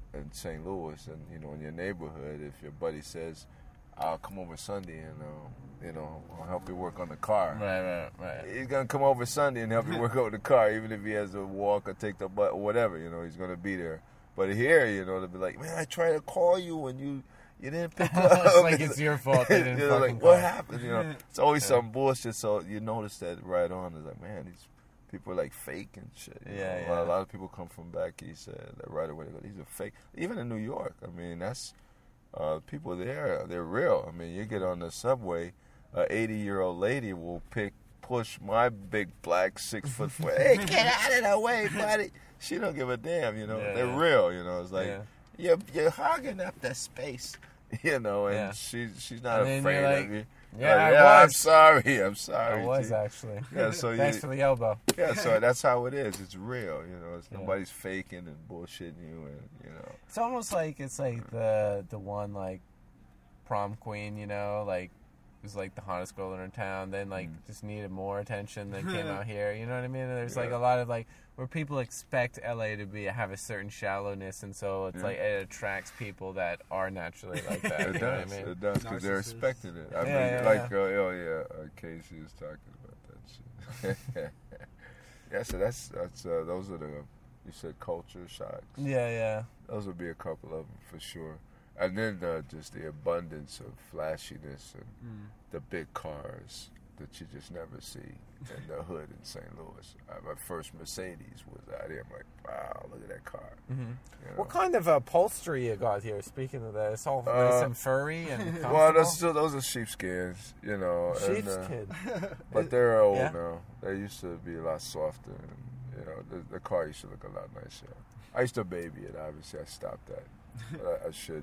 in Saint Louis, and you know, in your neighborhood, if your buddy says, "I'll come over Sunday and uh, you know, I'll help you work on the car," Right, right, right. he's gonna come over Sunday and help you work on the car, even if he has to walk or take the bus or whatever. You know, he's gonna be there. But here, you know, they'll be like, "Man, I tried to call you and you you didn't pick up." It's like it's your fault they didn't you know, fucking like, call. what happened? You know, it's always Yeah. some bullshit. So you notice that right on. It's like, man, these people are like fake and shit. you Yeah, know? yeah. A lot of people come from back east uh, that right away. They go, these are fake. Even in New York, I mean, that's uh, people there. They're real. I mean, you get on the subway, an eighty-year-old lady will pick push my big black six foot four. Hey, get out of the way, buddy. She don't give a damn. You know, Yeah, they're yeah. real. You know, it's like Yeah. you're you're hogging up the space. You know, and Yeah. she she's not And then afraid you're like, of you. "Yeah, Like, I yeah, I'm was." sorry. I'm sorry. I was G. actually. Yeah, so Thanks you, for the elbow. yeah, so that's how it is. It's real, you know. It's Yeah. nobody's faking and bullshitting you, and you know. It's almost like it's like the the one like prom queen, you know, like was like the hottest girl in her town. Then like just needed more attention. Then came out here. You know what I mean? And there's like Yeah. a lot of like where people expect L A to be have a certain shallowness, and so it's Yeah. like it attracts people that are naturally like that. It you know does. what I mean? It does because they're Narcissists. expecting it. I Yeah, mean, yeah, like yeah. Uh, oh yeah, uh, Casey is talking about that shit. Yeah, so that's that's uh, those are the you said culture shocks. Yeah, yeah. Those would be a couple of them for sure. And then uh, just the abundance of flashiness and Mm. the big cars that you just never see in the hood in Saint Louis. Uh, my first Mercedes was out here. I'm like, wow, look at that car. Mm-hmm. You know? What kind of upholstery you got here? Speaking of that, it's all Uh, nice and furry and comfortable. Well, those, so those are sheepskins, you know. and, uh, Sheepskin. but they're old Yeah. now. They used to be a lot softer, and you know, the, the car used to look a lot nicer. I used to baby it. Obviously, I stopped that. But I, I should.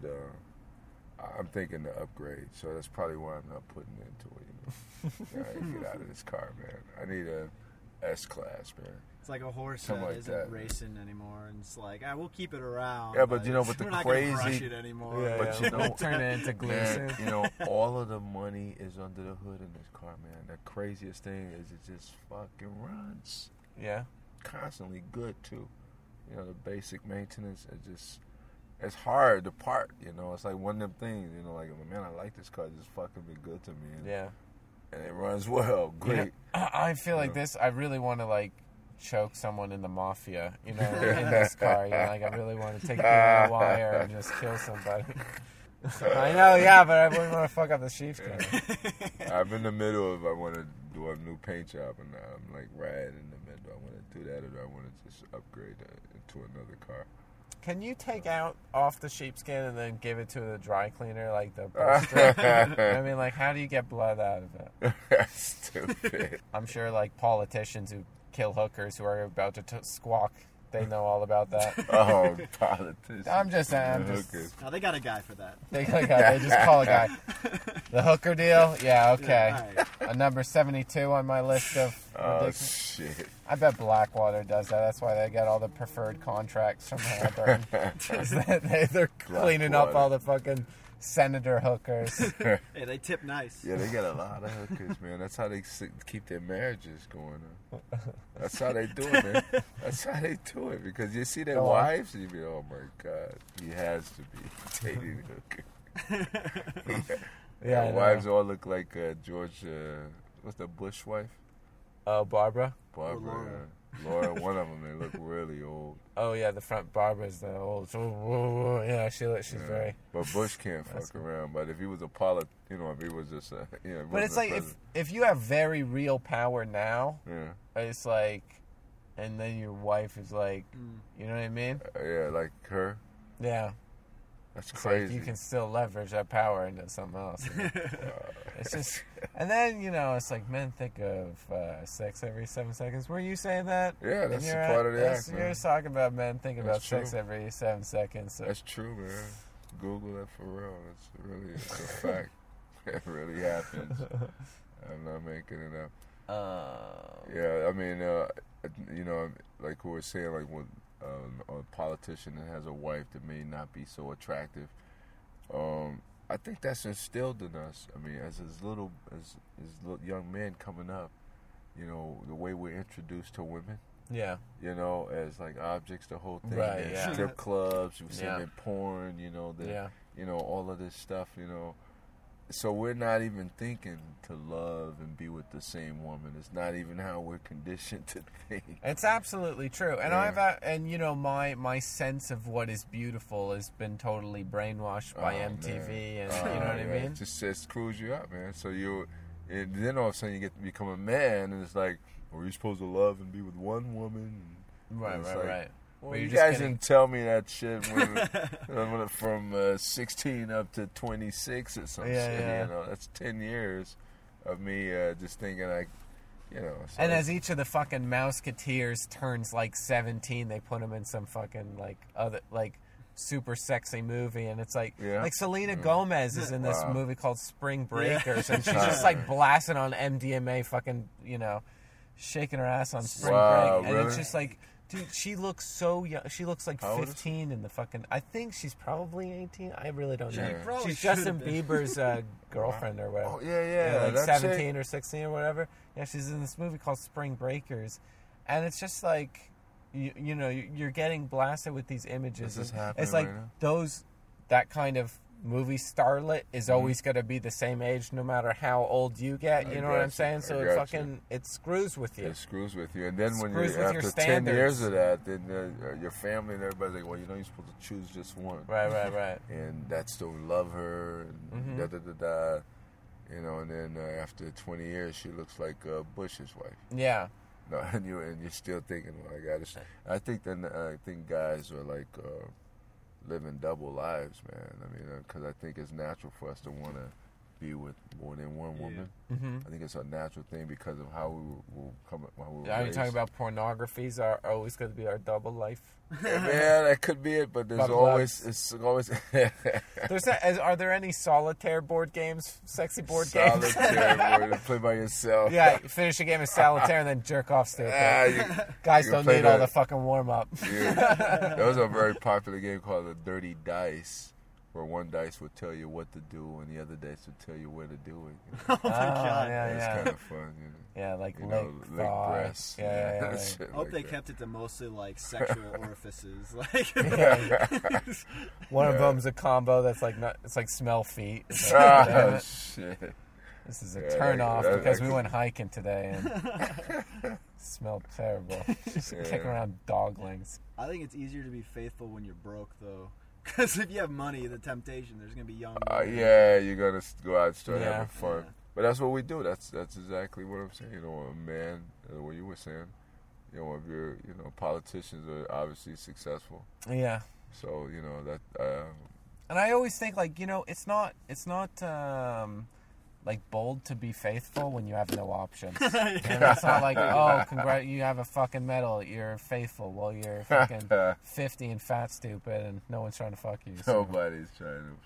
Uh, I'm thinking to upgrade, so that's probably why I'm not putting into it. You know, I gotta get out of this car, man. I need a S class, man. It's like a horse Something that like isn't that. racing anymore, and it's like, ah, we'll keep it around. Yeah, but you know, but the we're not crazy- gonna crush it anymore. Yeah, But yeah. you know- turn it into glue Man, soon. you know, all of the money is under the hood in this car, man. The craziest thing is it just fucking runs. Yeah. Constantly good too. You know, the basic maintenance is just it's hard to part, you know. It's like one of them things, you know, like man, I like this car, it's just fucking be good to me. And, Yeah. and it runs well. Great. You know, I I feel like Yeah. this. I really want to like choke someone in the mafia, you know, in this car. You know, like I really want to take the wire and just kill somebody. I know, yeah, but I wouldn't want to fuck up the sheepskin. I'm in the middle of I want to do a new paint job, and I'm like right in the middle. I want to do that, or I want to just upgrade uh, into another car. Can you take out off the sheepskin and then give it to the dry cleaner, like the buster? I mean, like, how do you get blood out of it? Stupid. I'm sure, like, politicians who kill hookers who are about to t- squawk, they know all about that. Oh, politicians. I'm just saying, I'm The just- hookers. No, they got a guy for that. They, they just call a guy. The hooker deal? Yeah, okay. Yeah, all right. A number seventy-two on my list of Oh ridiculous. shit. I bet Blackwater does that. That's why they get all the preferred contracts from Halliburton. 'Cause they, they, they're cleaning up Blackwater. all the fucking senator hookers. Hey, they tip nice. Yeah, they got a lot of hookers, man. That's how they s- keep their marriages going. On. That's how they do it, man. That's how they do it because you see their Go on. wives and you be, oh my god, he has to be dating a hooker. Yeah, I Their know. wives all look like uh, George. Uh, what's the Bush wife? Oh, Barbara? Barbara. Laura. uh, Laura. One of them. They look really old. Oh, yeah, the front Barbara's the old. Oh, yeah, she, she's Yeah. very. But Bush can't That's fuck around. But if he was a polit, you know, if he was just a, you know, But it's like if, if you have very real power now, yeah, it's like, and then your wife is like, Mm. you know what I mean? Uh, yeah, like her. Yeah. That's It's crazy. like you can still leverage that power into something else. It's just, and then you know, it's like men think of uh, sex every seven seconds. Were you saying that? Yeah, And that's you're a part of the that's- act, You're man. just talking about men thinking about That's sex true. every seven seconds. So. That's true, man. Google that for real. It's really it's a fact. It really happens. I'm not making it up. Um, Yeah, I mean, uh, you know, like we were saying, like when um, a politician that has a wife that may not be so attractive, um, I think that's instilled in us. I mean, as as little as as little young men coming up, you know, the way we're introduced to women, Yeah. You know, as like objects, the whole thing. Right, And yeah. strip clubs, you see Yeah. them in porn, you know, the, Yeah. you know, all of this stuff, you know. So we're not even thinking to love and be with the same woman. It's not even how we're conditioned to think. It's absolutely true, and Yeah. I've uh, and you know my my sense of what is beautiful has been totally brainwashed by Oh, M T V, man. and Oh, you know what yeah. I mean. It just it screws you up, man. So you, and then all of a sudden you get to become a man, and it's like, were you supposed to love and be with one woman? And Right, it's right, like, right. Well, But you you're just guys getting- didn't tell me that shit when, when from uh, sixteen up to twenty-six or some Yeah, shit. yeah. You know, that's ten years of me uh, just thinking like, you know. So And as each of the fucking Mouseketeers turns like seventeen, they put them in some fucking like other like super sexy movie, and it's like Yeah. like Selena Gomez is in this Wow. movie called Spring Breakers, and she's just like blasting on M D M A, fucking you know, shaking her ass on Spring Wow, Break, and it's really? just like. Dude, she looks so young. She looks like How old is she? fifteen in the fucking. I think she's probably eighteen. I really don't know. She probably She's should Justin have been. Bieber's uh, girlfriend or whatever. Oh yeah, yeah, Yeah, like that's seventeen it. or sixteen or whatever. Yeah, she's in this movie called Spring Breakers, and it's just like, you, you know, you- you're getting blasted with these images. This is and happening it's like right now? those, that kind of movie starlet is Mm-hmm. always going to be the same age no matter how old you get. I You know what I'm gotcha, saying? I So it gotcha. fucking it screws with you. It screws with you, and then when you Screws with your after ten years standards. of that, then uh, your family and everybody's like, well, you know, you're supposed to choose just one. Right, right, right. And that's to love her, and Mhm. da da da da. You know, and then uh, after twenty years, she looks like uh, Bush's wife. Yeah. No, and you and you're still thinking, well, I got to. I think then I think guys are like uh, living double lives, man. I mean, because I think it's natural for us to want to be with more than one woman. hmm I think it's a natural thing because of how we were, will come. How we were Are you raised. talking about pornographies are always going to be our double life? Yeah, man, that could be it, but there's Butt always plugs. it's always There's a, is, are there any solitaire board games, sexy board games? solitaire where you play by yourself. Yeah, you finish a game of solitaire and then jerk off stupid. Ah, you, Guys you don't play need all the- the fucking warm up. yeah. There was a very popular game called the Dirty Dice, where one dice would tell you what to do and the other dice would tell you where to do it. You know? Oh my god. yeah, It's yeah. kind of fun, you know. Yeah, like You leg, know, leg thigh. breasts. Yeah, yeah, yeah, right. Shit I hope like they that. kept it to mostly like sexual orifices. Like One of Yeah. them's a combo that's like not. It's like smell feet. It's like, Ah, damn it. shit. This is a Yeah, turn that- off that- because that we could- went hiking today and smelled terrible. Just Yeah. kicking around doglings. I think it's easier to be faithful when you're broke though. Because if you have money, the temptation, there's gonna be young. Uh, women. yeah, you're gonna s- go out and start Yeah. having fun. Yeah. But that's what we do. That's that's exactly what I'm saying. You know, a man, uh, what you were saying. You know, if you're, you know, politicians are obviously successful. Yeah. So you know that. Uh, And I always think like, you know, it's not it's not um like bold to be faithful when you have no options. You know, it's not like, oh, congrat, you have a fucking medal, you're faithful. Well, you're fucking fifty and fat stupid, and no one's trying to fuck you. So. nobody's trying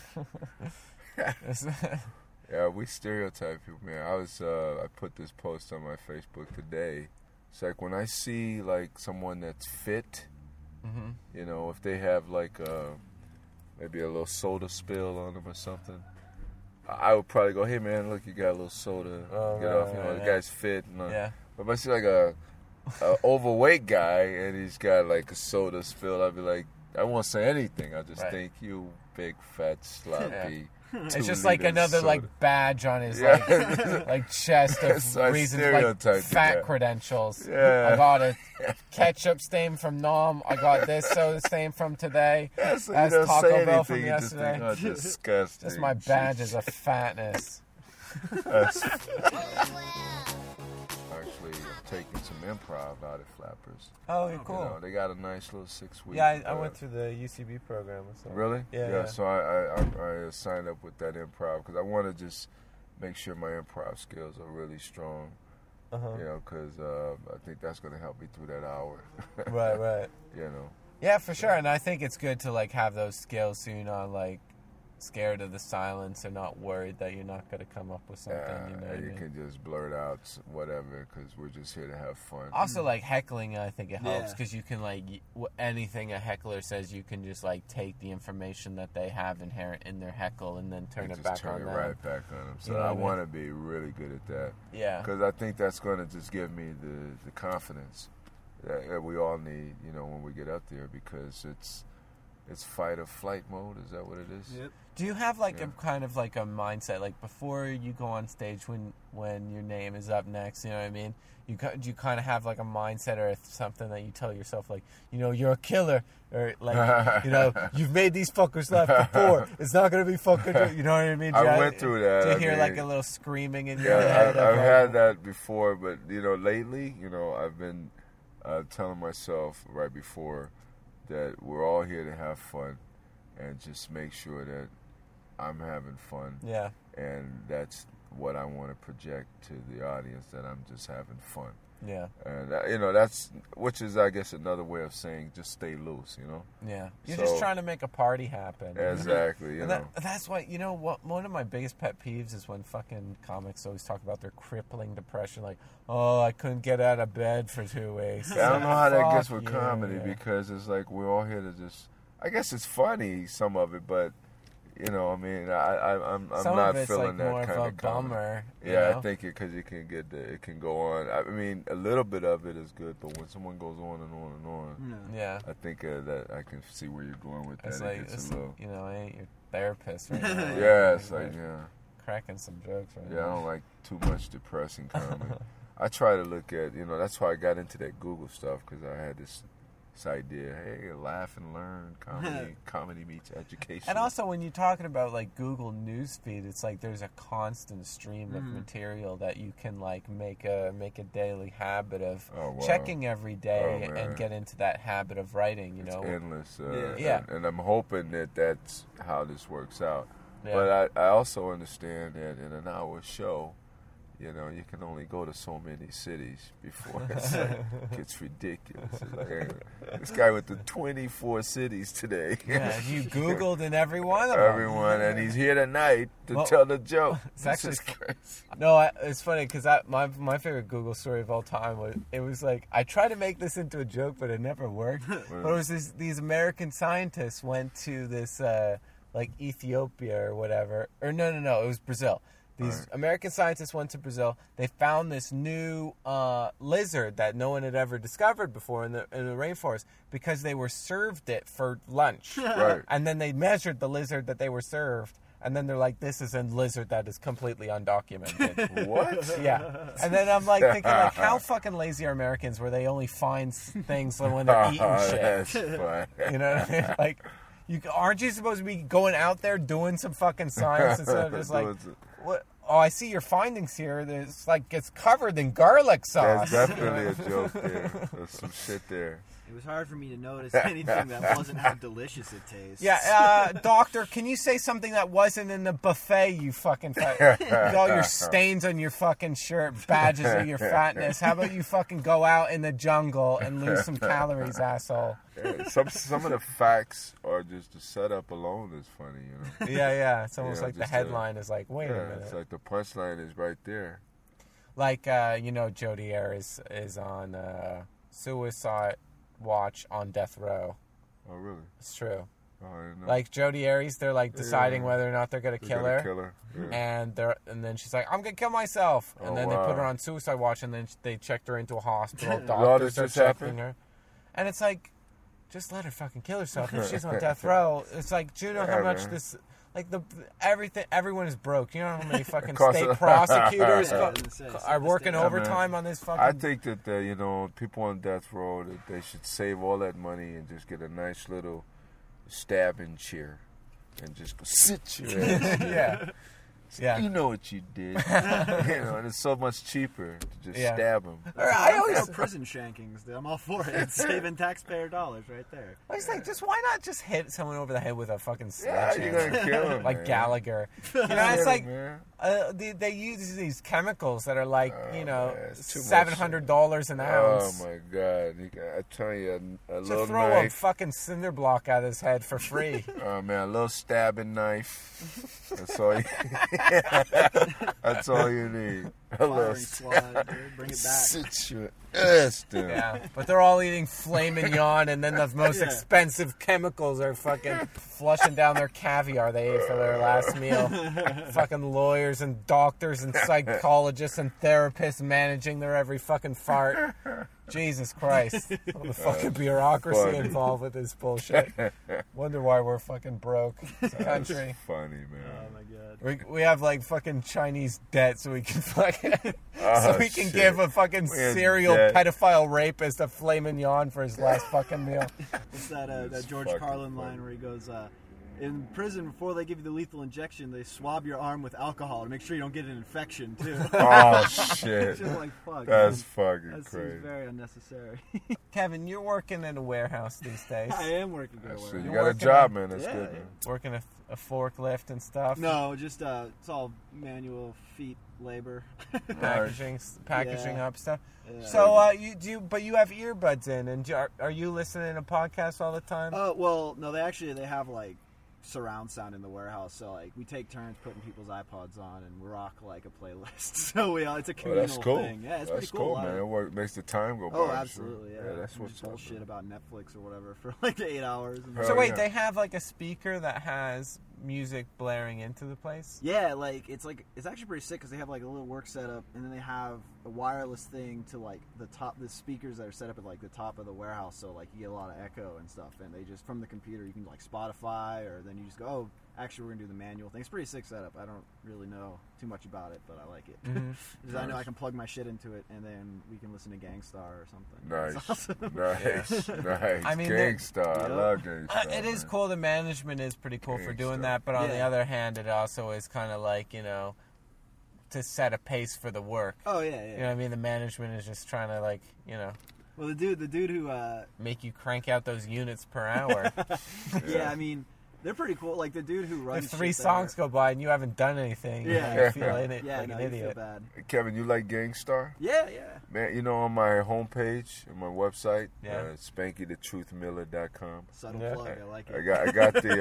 to. Yeah, we stereotype people, man. I was uh, I put this post on my Facebook today. It's like when I see like someone that's fit, hmm you know, if they have like uh, maybe a little soda spill on them or something, I would probably go, "Hey man, look, you got a little soda. Oh, Get right, off, you know, right, the yeah. guy's fit." And, uh, Yeah. But if I see like a, a overweight guy and he's got like a soda spill, I'd be like, I won't say anything. I just Right. think you big fat sloppy. It's just like two-liter another soda." like badge on his Yeah. like like chest So I of reasons like stereotyped it, fat yeah. credentials. Yeah. I got a ketchup stain from Nom. I got this soda stain from today. Yeah, so That's you don't Taco say Bell from anything, you just yesterday. think, oh, disgusting. Just my badge is a fatness. That's- Actually, I'm taking some improv out at Flappers. Oh, you're You cool. know, they got a nice little six week. Yeah, I, I uh, went through the U C B program. So. Really? Yeah, yeah. So I I, I, I signed up with that improv because I want to just make sure my improv skills are really strong. Uh-huh. You know, because uh, I think that's going to help me through that hour. Right, right. You know. Yeah, for sure. And I think it's good to like have those skills so you're not like scared of the silence or not worried that you're not going to come up with something. Uh, you know what I you mean? can just blurt out s- whatever because we're just here to have fun. Also, like heckling, I think it helps Yeah. because you can like y- w- anything a heckler says, you can just like take the information that they have inherent in their heckle and then turn And it just back turn on it them. right back on them. So You know what I I mean? want to be really good at that Yeah. because I think that's going to just give me the, the confidence. that, that we all need, you know, when we get up there, because it's it's fight or flight mode. Is that what it is? Yep. Do you have like Yeah. a kind of like a mindset, like before you go on stage when when your name is up next? You know what I mean? You ki- do you kind of have like a mindset or something that you tell yourself, like, you know, you're a killer, or like, you know, you've made these fuckers laugh before. It's not gonna be fucking. You know what I mean? Do I you have- went through that. Do you I hear mean, like a little screaming in your Yeah, head? I, of, I've like, had that before, but you know, lately, you know, I've been uh, telling myself right before that we're all here to have fun, and just make sure that I'm having fun, Yeah. and that's what I want to project to the audience, that I'm just having fun. Yeah. And uh, you know, that's, which is, I guess, another way of saying just stay loose, you know. Yeah. You're So- just trying to make a party happen. Exactly, you And know. that, that's why, you know, what one of my biggest pet peeves is when fucking comics always talk about their crippling depression, like, oh, I couldn't get out of bed for two weeks. I don't know how that gets Fuck with you, comedy, yeah. because it's like we're all here to just. I guess it's funny, some of it, but you know, I mean, I, I I'm I'm Some not of it's feeling like that more kind of a of comedy. bummer. you Yeah, know? I think it because it can get the, it can go on. I mean, a little bit of it is good, but when someone goes on and on and on, No. Yeah. I think uh, that I can see where you're going with that. It's It like, gets it's, a little. you know, I ain't your therapist right now. Yeah, it's like yeah, Cracking some jokes right yeah. I now. don't like too much depressing comedy. I try to look at, you know, that's why I got into that Google stuff, because I had this. This idea, hey, laugh and learn, comedy, comedy meets education. And also, when you're talking about like Google Newsfeed, it's like there's a constant stream of material that you can like make a make a daily habit of Oh, wow. checking every day Oh, man. and get into that habit of writing. You it's know, endless. Uh, Yeah. Yeah. And, and I'm hoping that that's how this works out. Yeah. But I, I also understand that in an hour show, you know, you can only go to so many cities before it's like, gets ridiculous. It's like, hey, this guy went to twenty-four cities today. yeah, you Googled in every one of them. Everyone, and he's here tonight to Well, tell the joke. it's This actually is crazy. No, I, it's funny because my my favorite Google story of all time was it was like I tried to make this into a joke, but it never worked. But it was this, these American scientists went to this uh, like Ethiopia or whatever, or no, no, no, it was Brazil. These Right. American scientists went to Brazil. They found this new uh, lizard that no one had ever discovered before in the in the rainforest because they were served it for lunch. Right. And then they measured the lizard that they were served, and then they're like, "This is a lizard that is completely undocumented." What? Yeah. And then I'm like thinking, like, how fucking lazy are Americans where they only find s- things when they're eating shit? That's fun. You know what I mean? Like, you aren't you supposed to be going out there doing some fucking science instead of just like, Doing some- what? Oh, I see your findings here. There's like it's covered in garlic sauce. That's definitely a joke there. There's some shit there. It was hard for me to notice anything that wasn't how delicious it tastes. Yeah, uh, doctor, can you say something that wasn't in the buffet, you fucking fat... With all your stains on your fucking shirt, badges of your fatness. How about you fucking go out in the jungle and lose some calories, asshole? Yeah, some some of the facts are just the setup alone is funny, you know. Yeah, yeah. It's almost Yeah, like the just, uh, headline is like, wait a Yeah, minute. it's like the punchline is right there. Like, uh, you know, Jodi Ayer is, is on uh, suicide watch on death row. Oh, really? It's true. Oh, I didn't know. Like Jodi Aries, they're like deciding Yeah. whether or not they're gonna They're kill gonna her. Kill her. Yeah. And they're and then she's like, I'm gonna kill myself. And Oh, then they put her wow. on suicide watch, and then they checked her into a hospital. all Doctors this are just checking happened? her, and it's like, just let her fucking kill herself if she's on death row. It's like, do you know how Yeah, much man. this? Like the everything, everyone is broke. You know how many fucking costs state a- prosecutors Yeah, I go- was gonna say, are state working to state. overtime on this fucking. I think that, uh, you know, people on death row, that they should save all that money and just get a nice little stabbing chair and just go sit your ass. yeah, yeah. You know what you did. You know, and it's so much cheaper to just Yeah. stab them. Or I always, No prison shankings. dude. I'm all for it. It's saving taxpayer dollars right there. I was like, just why not just hit someone over the head with a fucking Yeah, sledgehammer? you're gonna kill him, like man. Gallagher. You know, it's like man. uh, they, they use these chemicals that are like Oh, you know man, it's too much. seven hundred dollars an Oh ounce. my God! You can, I tell you, a, a To little throw a knife. fucking cinder block at his head for free. Oh man, a little stabbing knife. That's all. You, that's all you need. A little Firing squad, dude. Bring it back. sit your ass down. Yeah, but they're all eating filet mignon, and then the most Yeah. expensive chemicals are fucking flushing down their caviar they ate for their last meal. Fucking lawyers and doctors and psychologists and therapists managing their every fucking fart. Jesus Christ. All the fucking bureaucracy funny. involved with this bullshit. Wonder why we're fucking broke as a country. That's funny, man. Oh my god. We, we have like fucking Chinese debt so we can fucking Oh, so we can shit. give a fucking We in serial debt. pedophile rapist a filet mignon for his last fucking meal. It's that uh, It's that George fucking Carlin funny. line where he goes, uh, in prison before they give you the lethal injection, they swab your arm with alcohol to make sure you don't get an infection too. Oh It's shit. just like fuck. That's man. fucking That crazy. seems very unnecessary. Kevin, you're working in a warehouse these days. I am working good. So work. you You're got a working job, on- man. That's Yeah, good, yeah. man. Working a, a forklift and stuff. No, just uh, it's all manual feet labor. Packaging, packaging Yeah. up stuff. Yeah. So uh, you do, but you have earbuds in, and do- are, are you listening to podcasts all the time? Uh, well, no, they actually they have like surround sound in the warehouse, so like we take turns putting people's iPods on and rock like a playlist. So we uh, it's a Oh, communal that's cool. thing. Yeah, it's that's pretty cool. cool, Uh, man. It work, makes the time go by. Oh, I'm absolutely, sure. yeah. that's We what's just up. bullshit man. about Netflix or whatever for like eight hours. And Hell so wait, yeah. they have like a speaker that has music blaring into the place? yeah, like it's like it's actually pretty sick because they have like a little work setup, and then they have a wireless thing to like the top, the speakers that are set up at like the top of the warehouse, so like you get a lot of echo and stuff. And they just from the computer you can like Spotify, or then you just go, oh, actually we're gonna do the manual thing. It's a pretty sick setup. I don't really know too much about it, but I like it. Mhm. Because I know Nice. I can plug my shit into it, and then we can listen to Gangstar or something. Nice, It's awesome. nice, nice. I mean, they're- Gangstar. I Yeah. love Gangstar. Uh, it is man. cool. The management is pretty cool for doing Gangsta. that, but on the Yeah. other hand, it also is kind of like, you know, to set a pace for the work. Oh yeah, yeah. You know what I mean? The management is just trying to, like, you know, Well, the dude, the dude who, uh, make you crank out those units per hour. yeah, I mean, they're pretty cool. Like the dude who If runs. three shit songs there. go by and you haven't done anything, Yeah. you feel in it Yeah, like no, an you feel idiot. bad. Kevin, you like Gangstar? Yeah, yeah. Man, you know, on my homepage, on my website, Yeah. uh, spanky the truth miller dot com. Subtle Yeah. plug. I like it. I got, I got the,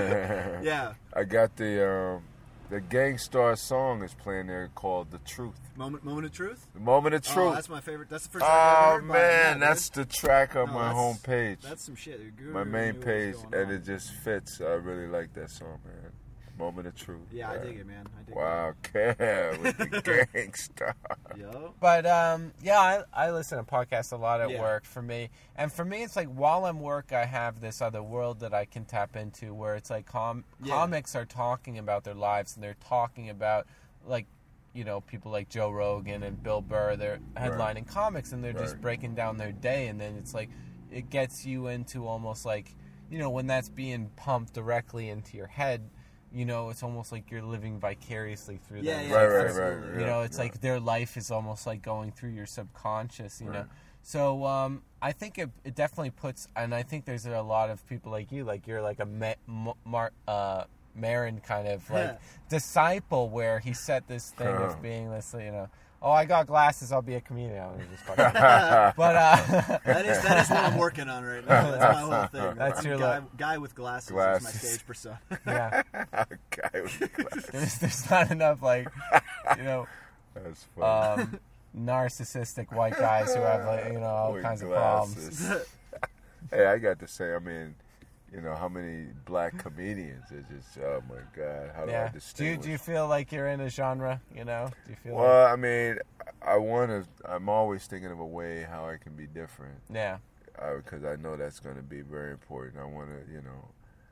uh, Yeah. I got the, um, the Gangstar song is playing there called "The Truth." Moment, moment of truth. The moment of Oh, truth. that's my favorite. That's the first. track I've Oh ever heard by him. man, Yeah, that's the track on No, my that's- homepage. That's some shit. The Guru My main knew what was page, going and on. it just fits. I really like that song, man. Moment of truth. Yeah, I dig it, man. I dig Wow, Kev with the Gangstar. it. Yo. But um, yeah, I, I listen to podcasts a lot at Yeah. work for me. And for me, it's like while I'm work, I have this other world that I can tap into where it's like com- Yeah. comics are talking about their lives and they're talking about like, you know, people like Joe Rogan and Bill Burr, they're headlining comics and they're just Right. breaking down their day. And then it's like, it gets you into almost like, you know, when that's being pumped directly into your head, you know, it's almost like you're living vicariously through Yeah, them. yeah, Right, right, absolutely. right. You know, Yeah, it's yeah. like their life is almost like going through your subconscious, you know. Right. So um, I think it, it definitely puts, and I think there's a lot of people like you, like you're like a Ma- M- Mar- uh, Marin kind of like Yeah. disciple where he set this thing Uh-huh. of being this, you know, oh, I got glasses, I'll be a comedian. I'm just fucking- but uh, That is that is what I'm working on right now. That's my whole thing. That's I'm your guy, look. guy with glasses, is Glasses. my stage persona. yeah, Guy with the glasses. there's, there's not enough like, you know, That's funny. um, narcissistic white guys who have like, you know, all With kinds glasses. of problems. Hey, I got to say, I mean, you know, how many black comedians are just, oh my God, how do I Yeah. Do you, distinguish? do you feel like you're in a genre? You know? Do you feel like, Well, I mean, I want to, I'm always thinking of a way how I can be different. yeah. Because I know that's going to be very important. I want to, you know,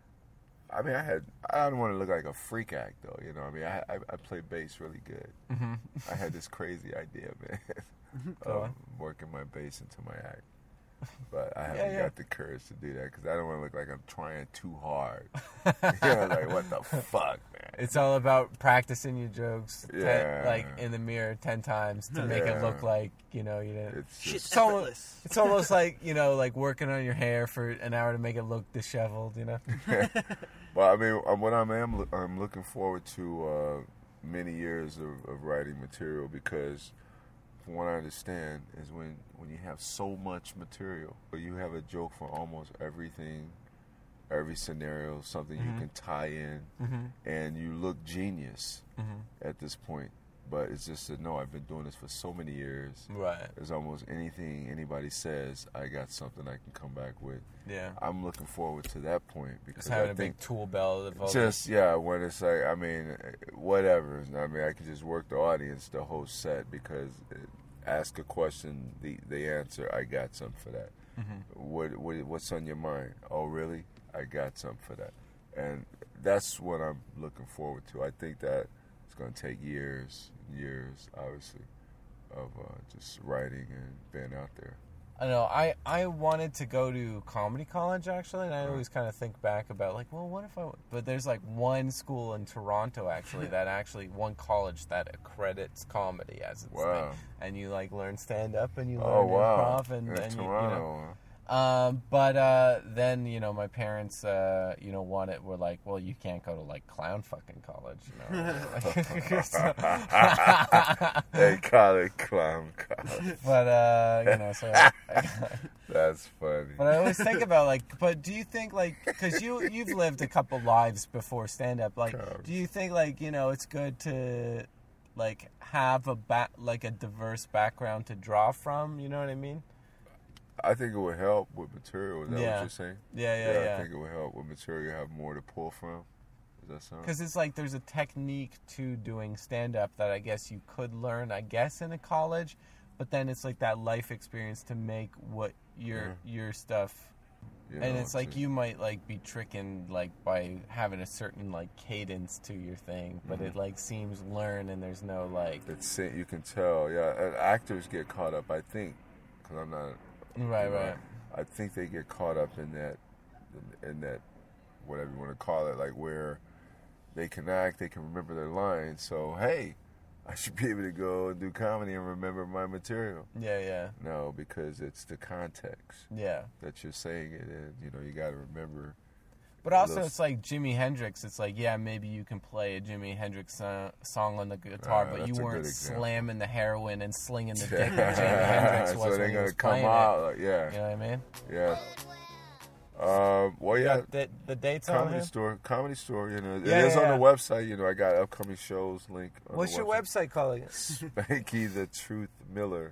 I mean, I had, I don't want to look like a freak act, though. You know, I mean, I, I, I play bass really good. Mm-hmm. I had this crazy idea, man, Go of on. working my bass into my act. But I haven't Yeah, yeah. got the courage to do that because I don't want to look like I'm trying too hard. You know, like, what the fuck, man? It's all about practicing your jokes, ten, Yeah. like in the mirror ten times to make it Yeah. look like you know you didn't. It's Shit's just, It's almost, effortless. it's almost like you know, like working on your hair for an hour to make it look disheveled. You know. well, I mean, um, what I'm, am, I'm looking forward to uh, many years of, of writing material because, from what I understand, is when, when you have so much material, but you have a joke for almost everything, every scenario, something Mhm. you can tie in, Mm-hmm. and you look genius Mm-hmm. at this point. But it's just that, no, I've been doing this for so many years. Right. There's almost anything anybody says, I got something I can come back with. Yeah. I'm looking forward to that point because Just having I a think big tool belt of all just yeah, when it's like I mean, whatever. I mean, I can just work the audience the whole set because it, ask a question, the the answer, I got something for that. Mm-hmm. What, what what's on your mind? Oh, really? I got something for that. And that's what I'm looking forward to. I think that it's going to take years, years, obviously, of uh, just writing and being out there. I know. I, I wanted to go to comedy college, actually, and I always kind of think back about, like, well, what if I... But there's, like, one school in Toronto, actually, that actually... One college that accredits comedy as its Wow. thing. And you, like, learn stand-up and you learn Oh, wow. improv. And, In and you, you Toronto. know... huh? Um, but uh, then, you know, my parents, uh, you know, wanted, were like, well, you can't go to, like, clown fucking college, you know. So- They call it clown college. but, uh, you know, so... I, I, That's funny. But I always think about, like, but do you think, like, because you, you've lived a couple lives before stand-up, like, do you think, like, you know, it's good to, like, have a, ba- like, a diverse background to draw from, you know what I mean? I think it would help with material. Is that Yeah. what you're saying? Yeah, yeah, yeah. I think it would help with material. You have more to pull from. Does that sound? Because it's like there's a technique to doing stand-up that I guess you could learn, I guess, in a college, but then it's like that life experience to make what your Yeah. your stuff... You And know, it's like to- you might like be tricking like by having a certain like cadence to your thing, but Mm-hmm. it like seems learned and there's no like It's you can tell. Yeah, and actors get caught up. I think because I'm not. right, you know, right. I think they get caught up in that, in that, whatever you want to call it, like where they can act, they can remember their lines. So hey, I should be able to go and do comedy and remember my material. Yeah, yeah, No, because it's the context yeah. that you're saying it in. You know, you got to remember. But also, Those- it's like Jimi Hendrix. It's like, yeah, maybe you can play a Jimi Hendrix uh, song on the guitar, Uh, but that's you a good weren't example. slamming the heroin and slinging the dick that Jimi Hendrix was so when they're he gonna was come playing out. it. Like, yeah, You know what I mean? yeah. Um, well, yeah. The, the dates on Comedy here? store, comedy store. You know, Yeah, it is yeah, on yeah. the website. You know, I got upcoming shows link. On What's the your website called? Spanky the Truth Miller.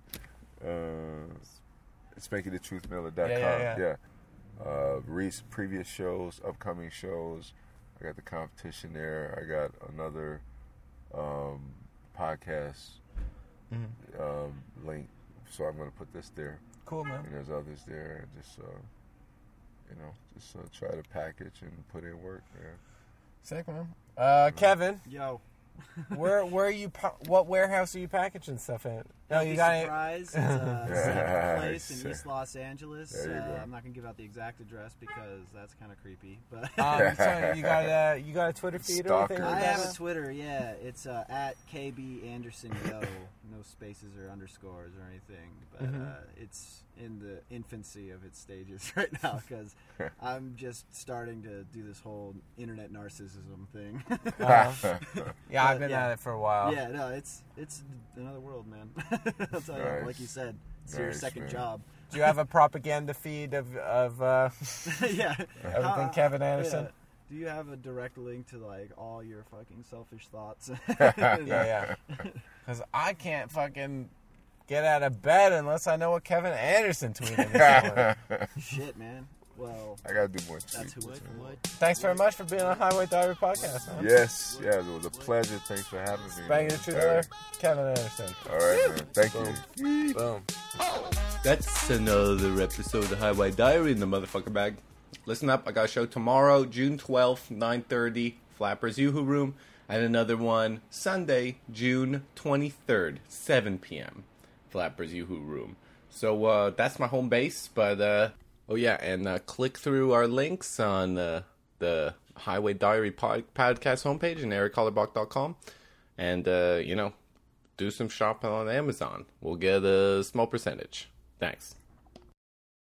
Uh, Spanky the Truth Miller dot com. Yeah, yeah, yeah. Uh, re- previous shows, upcoming shows. I got the competition there. I got another um, podcast Mm-hmm. um, link. So I'm going to put this there. Cool, man. And there's others there. Just, uh, you know, just uh, try to package and put in work, man. Sick, man. Uh, Kevin, Yo. where where are you? Pa- what warehouse are you packaging stuff in? No, Don't you be got it. surprised. It's a Yeah. secret place in Sick. East Los Angeles. There you Uh, go. I'm not gonna give out the exact address because that's kind of creepy. But Um, so you got a you got a Twitter feed or anything? Stalker. Like I that? have a Twitter. Yeah, it's uh, at K B Anderson Yo. No spaces or underscores or anything. But Mhm. uh, it's in the infancy of its stages right now because I'm just starting to do this whole internet narcissism thing. Uh, yeah, I've But, been yeah. at it for a while. Yeah, no, it's it's another world, man. I'll tell you, Nice. like you said, it's your Nice, second man. job. Do you have a propaganda feed of of uh, yeah, everything Kevin Anderson? yeah. Do you have a direct link to like all your fucking selfish thoughts? Yeah, yeah. Because I can't fucking get out of bed unless I know what Kevin Anderson tweeted this morning. Shit, man. Well, I gotta do more that's tweets. who it's man. for. Thanks very much for being on Highway Diary Podcast, man. Yes, yeah, it was a pleasure. Thanks for having me. Bang man. the truth there, Kevin Anderson. All right, man. Thank you. Boom. That's another episode of Highway Diary in the motherfucker bag. Listen up, I got a show tomorrow, June twelfth, nine thirty, Flappers Yoo-Hoo Room, and another one Sunday, June twenty-third, seven p.m., Flappers Yoo-Hoo Room. So uh, that's my home base, but uh, oh yeah, and uh, click through our links on uh, the Highway Diary pod- podcast homepage in eric hollerbach dot com, and uh, you know, do some shopping on Amazon. We'll get a small percentage. Thanks.